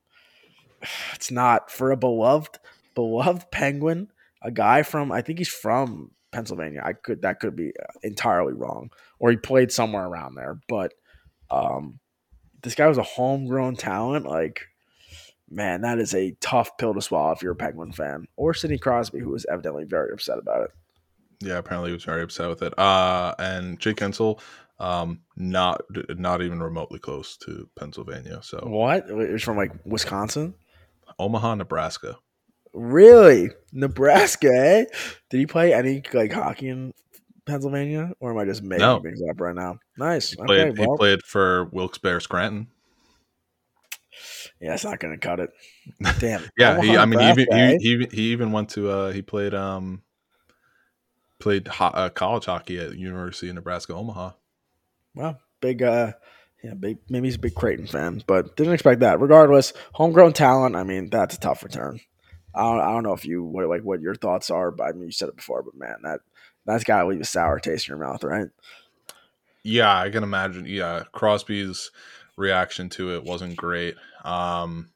it's not for a beloved, beloved Penguin, a guy from I think he's from Pennsylvania. I could that could be entirely wrong, or he played somewhere around there. But um, this guy was a homegrown talent. Like, man, that is a tough pill to swallow if you're a Penguin fan, or Sidney Crosby, who was evidently very upset about it. Yeah, apparently he was very upset with it. Uh, and Jake Ensel, um, not not even remotely close to Pennsylvania. So What? It was from like Wisconsin. Omaha, Nebraska. Really? Nebraska, eh? Did he play any like hockey in Pennsylvania? Or am I just making No, things up right now? Nice. he Okay, played. He well, played for Wilkes-Barre Scranton. yeah, it's not gonna cut it. Damn. Yeah, Omaha, he. I mean, he Nebraska, even eh? he he, he even went to. Uh, he played um played ho- uh, college hockey at University of Nebraska Omaha. Well, big uh yeah, big maybe he's a big Creighton fan, but didn't expect that. Regardless, homegrown talent, I mean, that's a tough return. I don't, I don't know if you what like what your thoughts are, but I mean you said it before, but man, that that's gotta leave a sour taste in your mouth, right? Yeah, I can imagine. Yeah, Crosby's reaction to it wasn't great. Um,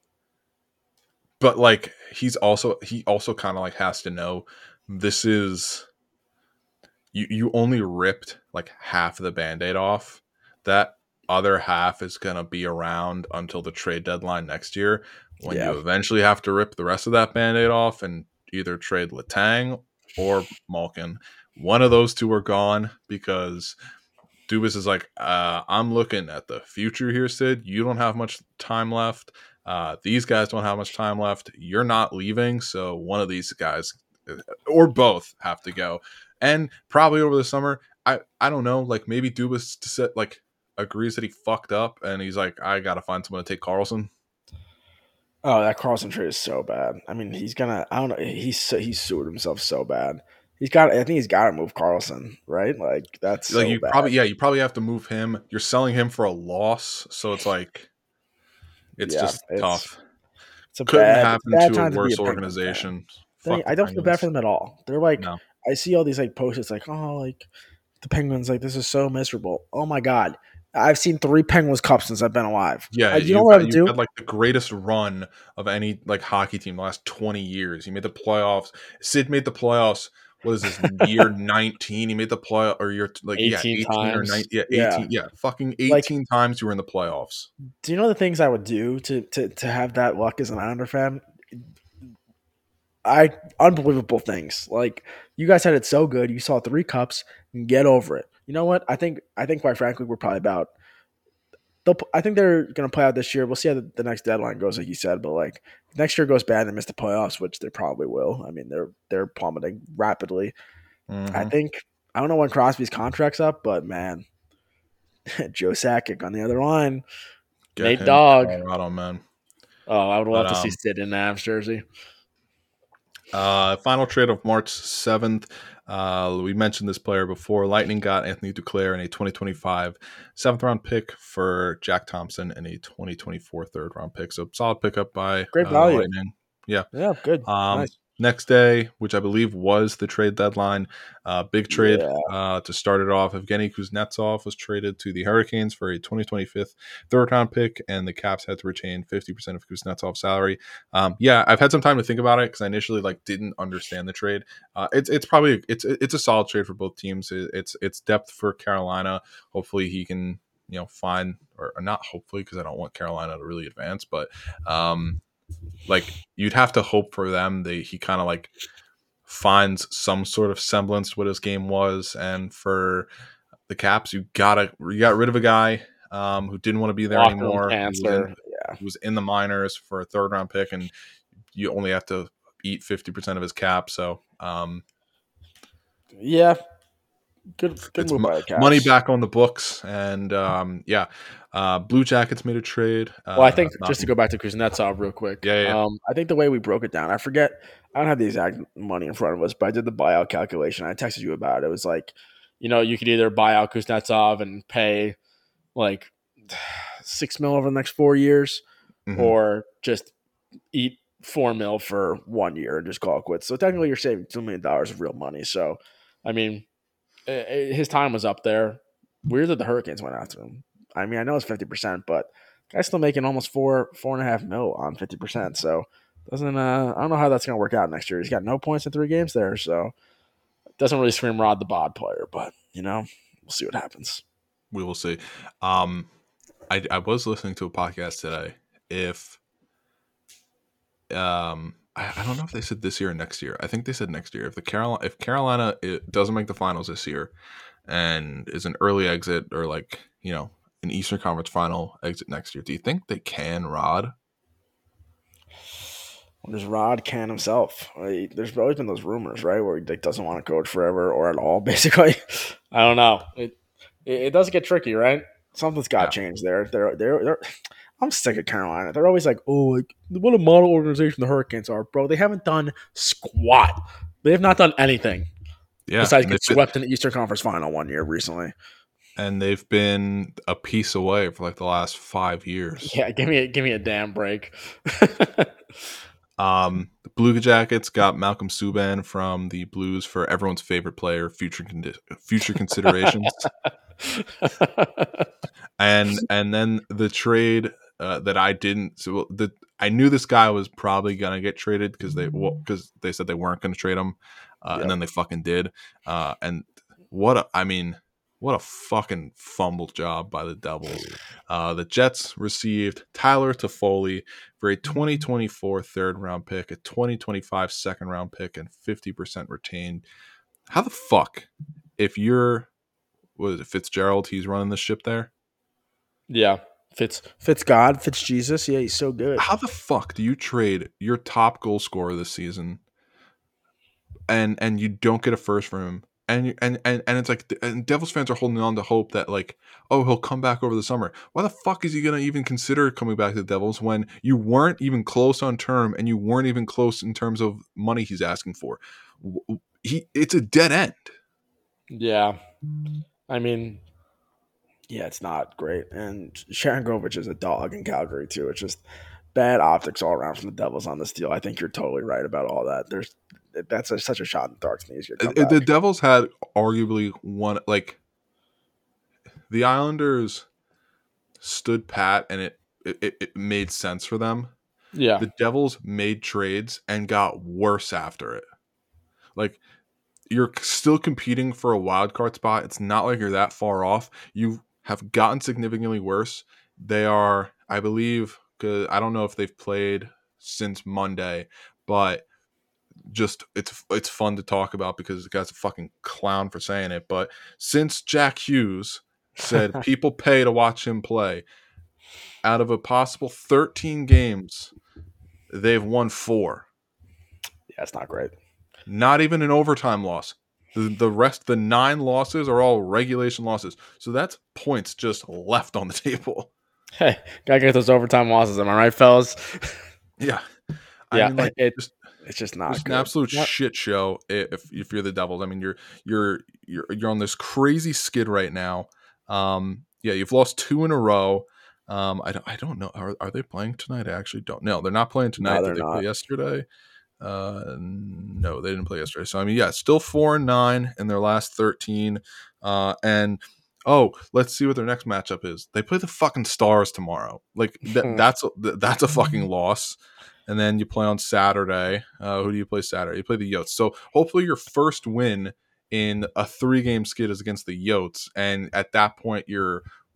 but like he's also he also kind of like has to know this is you you only ripped like half of the band-aid off. That other half is going to be around until the trade deadline next year when Yeah. you eventually have to rip the rest of that band-aid off and either trade Letang or Malkin. One of those two are gone because Dubas is like, uh, I'm looking at the future here, Sid. You don't have much time left. Uh, these guys don't have much time left. You're not leaving, so one of these guys or both have to go. And probably over the summer, I I don't know, like maybe Dubas set, like agrees that he fucked up, and he's like, I gotta find someone to take Carlson. Oh, that Carlson trade is so bad. I mean, he's gonna. I don't know. He's so, he's sued himself so bad. He's got. I think he's got to move Carlson, right? Like that's Like so you bad. probably yeah, you probably have to move him. You're selling him for a loss, so it's like it's Yeah, just it's tough. it's a Couldn't bad it's a happen bad to a time to be a worse Penguin fan. organization. They- Fuck the I don't feel bad Penguins. for them at all. They're like, No. I see all these like posts. It's like, oh, like the Penguins, like this is so miserable. Oh my god, I've seen three Penguins cups since I've been alive. Yeah, Uh, you know you've what I would you've do? had like the greatest run of any like hockey team the last twenty years. You made the playoffs. Sid made the playoffs. What is this year nineteen? He made the play or year like yeah eighteen eighteen or times. nineteen yeah Yeah. eighteen yeah fucking Like, eighteen times you were in the playoffs. do you know the things I would do to to to have that luck as an Islander fan? I unbelievable things. Like you guys had it so good. You saw three cups. Get over it. You know what? I think I think quite frankly we're probably about. They'll, I think they're going to play out this year. We'll see how the, the next deadline goes, like you said. But like if next year goes bad and they miss the playoffs, which they probably will. I mean, they're they're plummeting rapidly. I Mm-hmm. think I don't know when Crosby's contract's up, but man, Joe Sakic on the other line, Get Nate him to Dogg. Colorado, man. Oh, I would love But to see um, Sid in the Avs jersey. Uh, final trade of March seventh. Uh, we mentioned this player before. Lightning got Anthony Duclair and a twenty twenty-five seventh round pick for Jack Thompson and a twenty twenty-four third round pick. So solid pickup by Great uh, value. Lightning. Yeah. Yeah, good. Um, Nice. next day, which I believe was the trade deadline, uh, big trade Yeah. uh, to start it off. Evgeny Kuznetsov was traded to the Hurricanes for a twenty twenty-five third round pick, and the Caps had to retain fifty percent of Kuznetsov's salary. Um, yeah, I've had some time to think about it because I initially like didn't understand the trade. Uh, it's it's probably it's it's a solid trade for both teams. It, it's it's depth for Carolina. Hopefully he can you know, find or, or not hopefully because I don't want Carolina to really advance, but um, like you'd have to hope for them. They he kind of like finds some sort of semblance to what his game was, and for the Caps, you gotta you got rid of a guy um, who didn't want to be there Locker room anymore. He was in cancer. Yeah. he was in the minors for a third round pick, and you only have to eat fifty percent of his cap. So um, Yeah. Good good it's move mo- by the money Caps. back on the books, and um, yeah, uh, Blue Jackets made a trade. Well, I Uh, think just to Malcolm, go back to Kuznetsov real quick, yeah, yeah, yeah. um, I think the way we broke it down, I forget, I don't have the exact money in front of us, but I did the buyout calculation. I texted you about it. It was like, you know, you could either buy out Kuznetsov and pay like six mil over the next four years, Mhm. or just eat four mil for one year and just call it quits. So technically, you're saving two million dollars of real money. So, I mean, eh, eh, his time was up there. Weird that the Hurricanes went after him. I mean, I know it's fifty percent, but guy's still making almost four, four and a half mil on fifty percent. So doesn't uh, I don't know how that's gonna work out next year. He's got no points in three games there, so it doesn't really scream Rod the Bod player, but you know, we'll see what happens. We will see. Um, I I was listening to a podcast today. If um, I, I don't know if they said this year or next year. I think they said next year. If the Carolina if Carolina it doesn't make the finals this year and is an early exit or like you know an Eastern Conference final exit next year, do you think they can Rod? Well, there's Rod Can himself. Like, there's always been those rumors, right, where he like, doesn't want to coach forever or at all. Basically, I don't know. It it, it does get tricky, right? Something's got Yeah, to change there. They're, they're they're I'm sick of Carolina. They're always like, oh, like what a model organization the Hurricanes are, bro. They haven't done squat. They have not done anything yeah, besides and get they've been, swept in the Eastern Conference Final one year recently. and they've been a piece away for like the last five years. Yeah, give me a, give me a damn break. Um, the Blue Jackets got Malcolm Subban from the Blues for everyone's favorite player, future condi- future considerations, and and then the trade uh, that I didn't. So the I knew this guy was probably gonna get traded because they because they said they weren't gonna trade him, uh, and Yep. then they fucking did. Uh, and what a, I mean, what a fucking fumbled job by the Devils. Uh, the Jets received Tyler Toffoli for a twenty twenty-four third round pick, a twenty twenty-five second round pick, and fifty percent retained. How the fuck, if you're, what is it, Fitzgerald, he's running the ship there? Yeah, Fitz Fitz God, Fitz Jesus. Yeah, he's so good. How the fuck do you trade your top goal scorer this season and and you don't get a first for him? And, you- and and and it's like and Devils fans are holding on to hope that like oh he'll come back over the summer. Why the fuck is he gonna even consider coming back to the Devils when you weren't even close on term and you weren't even close in terms of money he's asking for? W- He it's a dead end. Yeah, I mean, yeah, it's not great. And Sharon Govich is a dog in Calgary too. It's just bad optics all around from the Devils on this deal. I think you're totally right about all that. There's that's a, such a shot in the dark to me as you come Uh, back. The Devils had arguably one like the Islanders stood pat and it it, it made sense for them. Yeah, The Devils made trades and got worse after it. Like you're still competing for a wild card spot. It's not like you're that far off. You have gotten significantly worse. They are, I believe, cause I don't know if they've played since Monday, but just it's it's fun to talk about because the guy's a fucking clown for saying it. But since Jack Hughes said people pay to watch him play, out of a possible thirteen games, they've won four. yeah, it's not great. Not even an overtime loss. The, the rest, the nine losses are all regulation losses. So that's points just left on the table. Hey, gotta get those overtime losses. Am I right, fellas? Yeah. I Yeah, mean, like, it just it's just just not an good. absolute Not, shit show if if you're the Devils. I mean, you're you're you're you're on this crazy skid right now. Um, yeah, you've lost two in a row. Um, I don't, I don't know. Are, are they playing tonight? I actually don't know. They're not playing no, tonight. Did they're they play not. yesterday? Uh, no, they didn't play yesterday. So I mean, yeah, still four and nine in their last thirteen. Uh, and oh, let's see what their next matchup is. They play the fucking Stars tomorrow. Like that, that's a, that's a fucking loss. And then you play on Saturday. Uh, who do you play Saturday? You play the Yotes. So hopefully your first win in a three game skid is against the Yotes, and at that point you're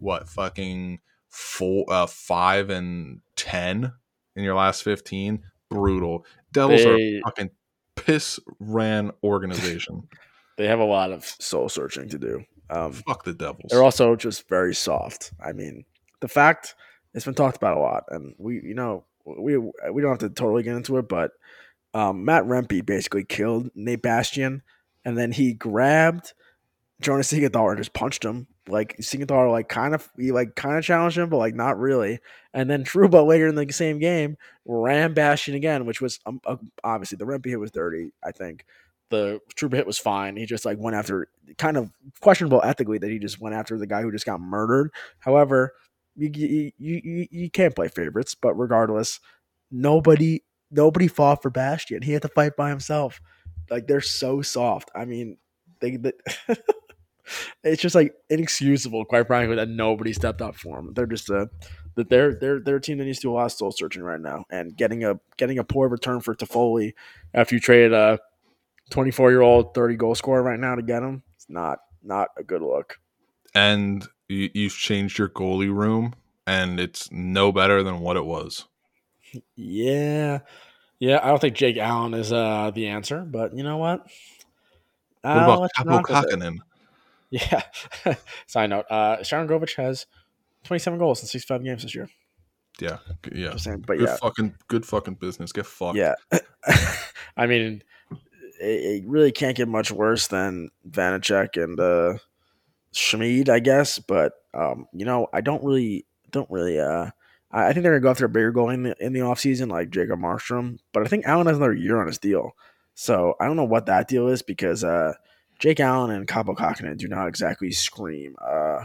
what fucking four, uh, five and ten in your last fifteen. Brutal. Devils are a They fucking piss ran organization. they have a lot of soul searching to do. Um, Fuck the they're Devils. also just very soft. I mean, the fact it's been talked about a lot, and we, you know, we we don't have to totally get into it, but um, Matt Rempe basically killed Nate Bastian, and then he grabbed Jonas Siegenthaler and just punched him. Like Siegenthaler, like kind of he like kind of challenged him, but like not really. And then Trouba later in the same game ran Bastian again, which was um, uh, obviously the Rempe hit was dirty. I think the Trouba hit was fine. He just like went after, kind of questionable ethically that he just went after the guy who just got murdered. However, you you you, you can't play favorites, but regardless, nobody nobody fought for Bastian. He had to fight by himself. Like they're so soft. I mean, they. they it's just like inexcusable, quite frankly, that nobody stepped up for him. They're just a that they're they're they're a team that needs to do a lot of soul searching right now, and getting a getting a poor return for Toffoli after you traded a twenty-four year old thirty goal scorer right now to get him. It's not not a good look. And you, you've changed your goalie room, and it's no better than what it was. Yeah, yeah. I don't think Jake Allen is uh, the answer, but you know what? What I'll about let you Capo rock with it. Kakkonen? Yeah. Side note: uh, Sharon Govich has twenty-seven goals in sixty-five games this year. Yeah, yeah. Just saying, but Good yeah, fucking, good fucking business. Get fucked. yeah. I mean, it, it really can't get much worse than Vanacek and uh, Schmid, I guess. But um, you know, I don't really, don't really. Uh, I I think they're gonna go after a bigger goal in the in the offseason, like Jacob Markstrom. But I think Allen has another year on his deal, so I don't know what that deal is because uh, Jake Allen and Capo Kakkonen do not exactly scream uh,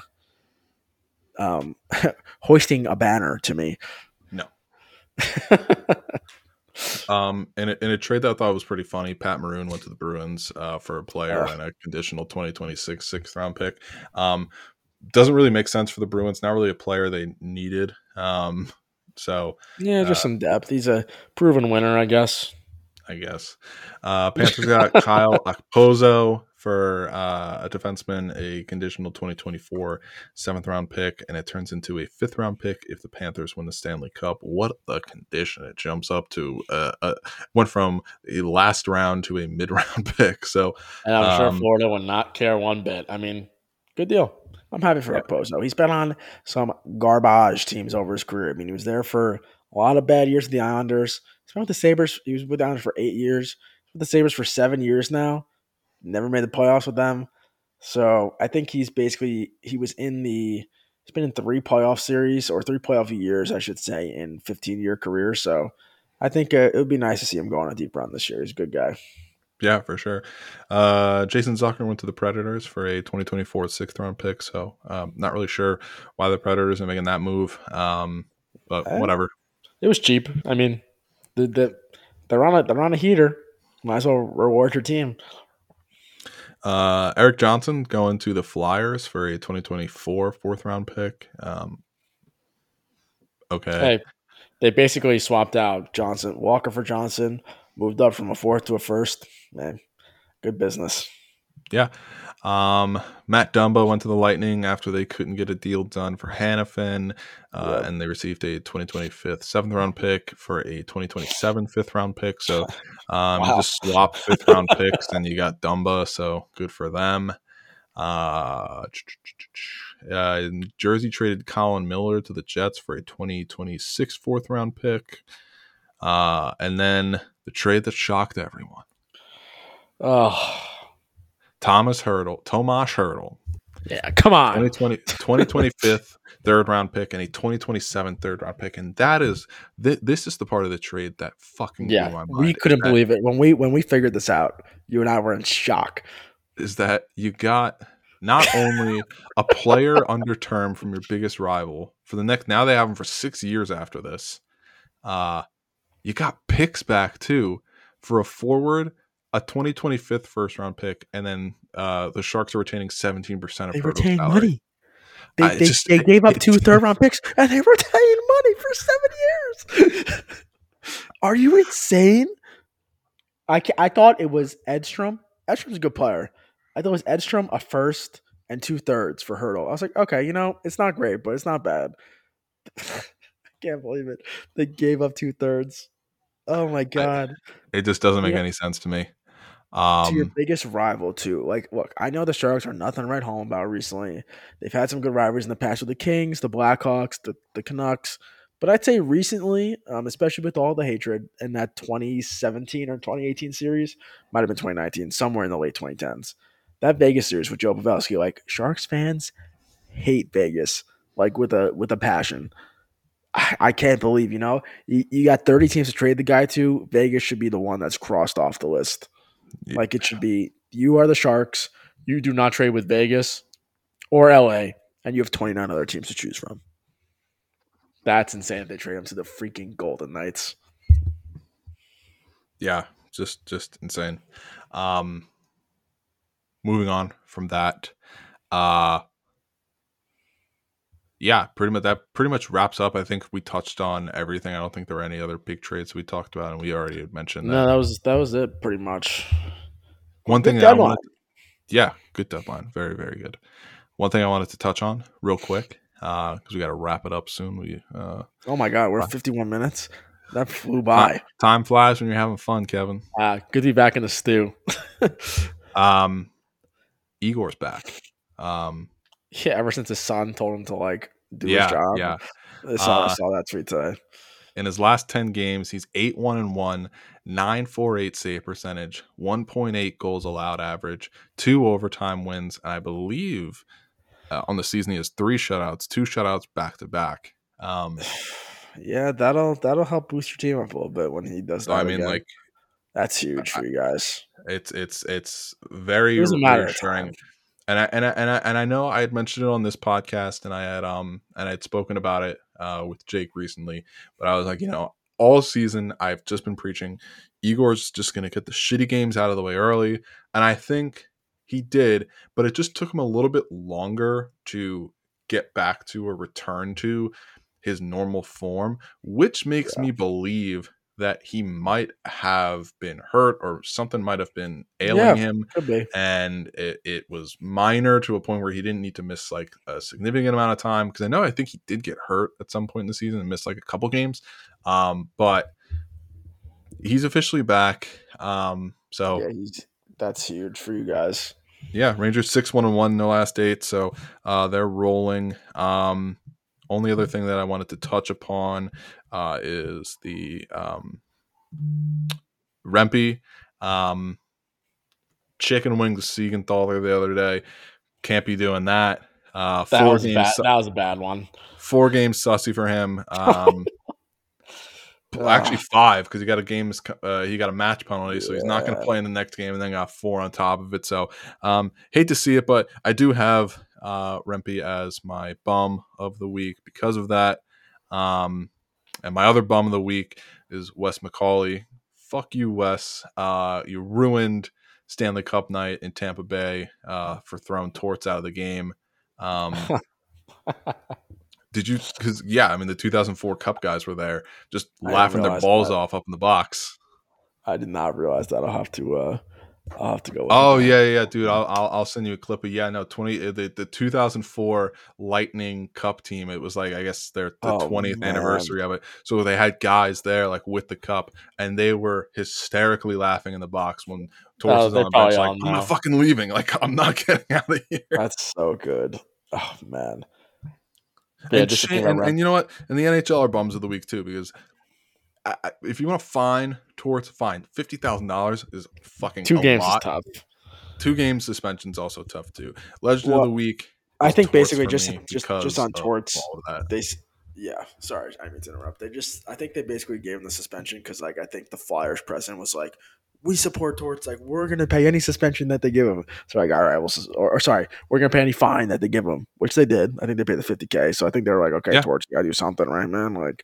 um, hoisting a banner to me. No. Um, in a, in a trade that I thought was pretty funny, Pat Maroon went to the Bruins uh, for a player Uh, and a conditional twenty twenty-six sixth round pick. Um, doesn't really make sense for the Bruins. Not really a player they needed. Um, so yeah, just uh, some depth. He's a proven winner, I guess. I guess uh, Panthers got Kyle Okposo for uh, a defenseman, a conditional twenty twenty-four seventh round pick, and it turns into a fifth round pick if the Panthers win the Stanley Cup. What a condition! It jumps up to uh, uh, went from a last round to a mid round pick. So And I'm sure um, Florida would not care one bit. I mean, good deal. I'm happy for yeah, Okposo. He's been on some garbage teams over his career. I mean, he was there for a lot of bad years with the Islanders. He's been with the Sabres. He was with the Islanders for eight years. He's with the Sabres for seven years now. Never made the playoffs with them. So I think he's basically he was in the he's been in three playoff series or three playoff years, I should say, in fifteen year career. So I think uh, it would be nice to see him go on a deep run this year. He's a good guy. yeah, for sure. Uh, Jason Zucker went to the Predators for a twenty twenty-four sixth round pick. So um, not really sure why the Predators are making that move, um, but Eh, whatever. It was cheap. I mean, the, the they're on a they're on a heater. Might as well reward your team. Uh, Eric Johnson going to the Flyers for a twenty twenty-four fourth round pick. Um, okay. Hey, they basically swapped out Johnson Walker for Johnson, moved up from a fourth to a first. Man, good business. Yeah. Um, Matt Dumba went to the Lightning after they couldn't get a deal done for Hannafin, uh, Yep. and they received a twenty twenty-five seventh round pick for a twenty twenty-seven fifth round pick. So um, you Wow. just swap fifth round picks and you got Dumba. So good for them. Uh, uh, Jersey traded Colin Miller to the Jets for a twenty twenty-six fourth round pick. Uh, and then the trade that shocked everyone. Oh, Thomas Hurdle, Tomas Hurdle, yeah. Come on. twenty twenty, twenty twenty-five third round pick and a twenty twenty-seven third round pick. And that is, th- this is the part of the trade that fucking blew Yeah, my mind. we couldn't is that, believe it when we when we figured this out. You and I were in shock. is that you got not only a player under term from your biggest rival for the next, now they have him for six years after this. Uh, you got picks back too for a forward, a twenty twenty-five first round pick, and then uh, the Sharks are retaining seventeen percent of They Hurdle's retained salary. money. They I they, just- they gave up it- two third round picks and they retained money for seven years. Are you insane? I ca- I thought it was Edstrom. Edstrom's a good player. I thought it was Edstrom, a first, and two thirds for Hurdle. I was like, okay, you know, it's not great, but it's not bad. I can't believe it. They gave up two thirds. Oh my I, god. it just doesn't make Yeah. any sense to me. To your Um, biggest rival too. Like, look, I know the Sharks are nothing to write home about recently. They've had some good rivalries in the past with the Kings, the Blackhawks, the, the Canucks. But I'd say recently, um, especially with all the hatred in that twenty seventeen or twenty eighteen series, might have been twenty nineteen, somewhere in the late twenty tens. That Vegas series with Joe Pavelski, like Sharks fans hate Vegas, like with a with a passion. I, I can't believe, you know, you, you got thirty teams to trade the guy to. Vegas should be the one that's crossed off the list. Like it should be, you are the Sharks. You do not trade with Vegas or L A, and you have twenty-nine other teams to choose from. That's insane if they trade him to the freaking Golden Knights. yeah, just just insane. Um, moving on from that, uh, yeah, pretty much that pretty much wraps up. I think we touched on everything. I don't think there were any other big trades we talked about, and we already had mentioned No, that. that was that was it pretty much. One Good thing that I deadline. wanted, yeah, good deadline, very very good. One thing I wanted to touch on real quick because uh, we got to wrap it up soon. We uh, Oh my god, we're fifty-one minutes. That flew time, by. time flies when you're having fun, Kevin. Uh, good to be back in the stew. Um, Igor's back. Um, Yeah, ever since his son told him to like do his yeah, job. yeah. I saw I Uh, saw that tweet today. in his last ten games, he's eight one and one, nine forty-eight save percentage, one point eight goals allowed average, two overtime wins, and I believe uh, on the season he has three shutouts, two shutouts back to back. Um, Yeah, that'll that'll help boost your team up a little bit when he does so that I mean, again. like That's huge for you guys. it's it's it's It very was a matter of time. reassuring. And I and I and I and I know I had mentioned it on this podcast, and I had um and I had spoken about it uh, with Jake recently. But I was like, you know, all season I've just been preaching, Igor's just going to get the shitty games out of the way early, and I think he did. But it just took him a little bit longer to get back to or return to his normal form, which makes Yeah. me believe that he might have been hurt or something might have been ailing Yeah, him, could be. and it, it was minor to a point where he didn't need to miss like a significant amount of time, because I know I think he did get hurt at some point in the season and missed like a couple games, um, but he's officially back. Um, so Yeah, he's that's huge for you guys. yeah, Rangers six one and one in the last eight, so uh, they're rolling. Um, only other thing that I wanted to touch upon uh, is the um, Rempe um, chicken wings Siegenthaler the other day. Can't be doing that. Uh, That four was a bad. games, That was a bad one. four games sussy for him. Um, actually Ugh, five, because he got a game. Uh, he got a match penalty, so he's not going to yeah. play in the next game, and then got four on top of it. So um, hate to see it, but I do have uh, Rempe as my bum of the week because of that. Um, and my other bum of the week is Wes McCauley. Fuck you, Wes. Uh, you ruined Stanley Cup night in Tampa Bay uh, for throwing Torts out of the game. Um, did you? Because yeah, I mean the two thousand four Cup guys were there, just I didn't laughing their realize balls that. off up in the box. I did not realize that. I'll have to. Uh, I'll have to go look Oh at that. yeah, yeah, dude. I'll, I'll I'll send you a clip of yeah, no twenty uh, the the two thousand four Lightning Cup team. It was like I guess their the Oh twentieth man, anniversary of it. So they had guys there like with the cup, and they were hysterically laughing in the box when Torres oh, was they on the bench. probably Like all I'm know. not fucking leaving. Like I'm not getting out of here. That's so good. Oh man. Yeah, And just to shame, think about and, and you know what? And the N H L are bums of the week too, because I, I, if you want to fine Torts, fine fifty thousand dollars is fucking two a games lot. is tough. Two game suspension's also tough too. Legend Well, of the week. I think Torts basically for just me just because just on of Torts, all of that. they yeah. Sorry, I mean to interrupt. They just I think they basically gave him the suspension because like I think the Flyers president was like, we support Torts, like we're gonna pay any suspension that they give him. So like, all right, well, or, or sorry, we're gonna pay any fine that they give him, which they did. I think they paid the fifty k. So I think they were like, okay, Yeah. Torts, you gotta do something, right, man? Like,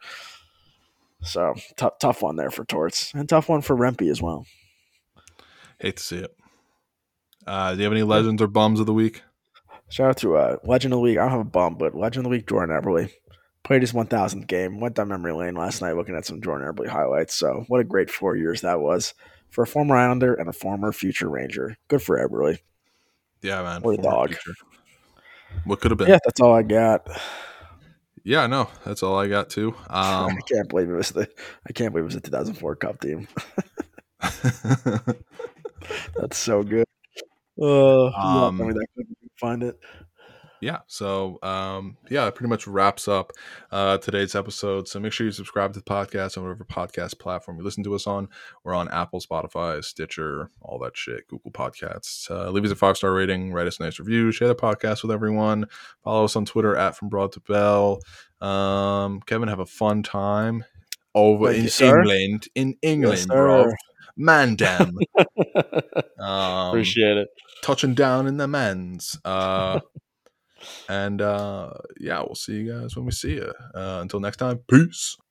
so tough tough one there for Torts, and tough one for Rempe as well. Hate to see it. Uh, do you have any legends or bums of the week? Shout out to uh, Legend of the Week. I don't have a bum, but Legend of the Week, Jordan Eberle. Played his one thousandth game. Went down memory lane last night looking at some Jordan Eberle highlights. So, what a great four years that was for a former Islander and a former future Ranger. Good for Eberle. Yeah, man. What a Former dog. future. What could have been? Yeah, that's all I got. Yeah, no, that's all I got too. Um, I can't believe it was the I can't believe it was the two thousand four Cup team. That's so good. Oh, you gotta tell me um, that quick if you can find it. yeah, so um, yeah, that pretty much wraps up uh, today's episode. So make sure you subscribe to the podcast on whatever podcast platform you listen to us on. We're on Apple, Spotify, Stitcher, all that shit, Google Podcasts. Uh, leave us a five star rating, write us a nice review, share the podcast with everyone. Follow us on Twitter at From Broad to Bell. Um, Kevin, have a fun time over Thank in you, sir. England. In Yes, England, bro. sir. Man, damn. Um, Appreciate it. touching down in the men's. Uh, and uh, yeah, we'll see you guys when we see you. Uh, until next time, peace.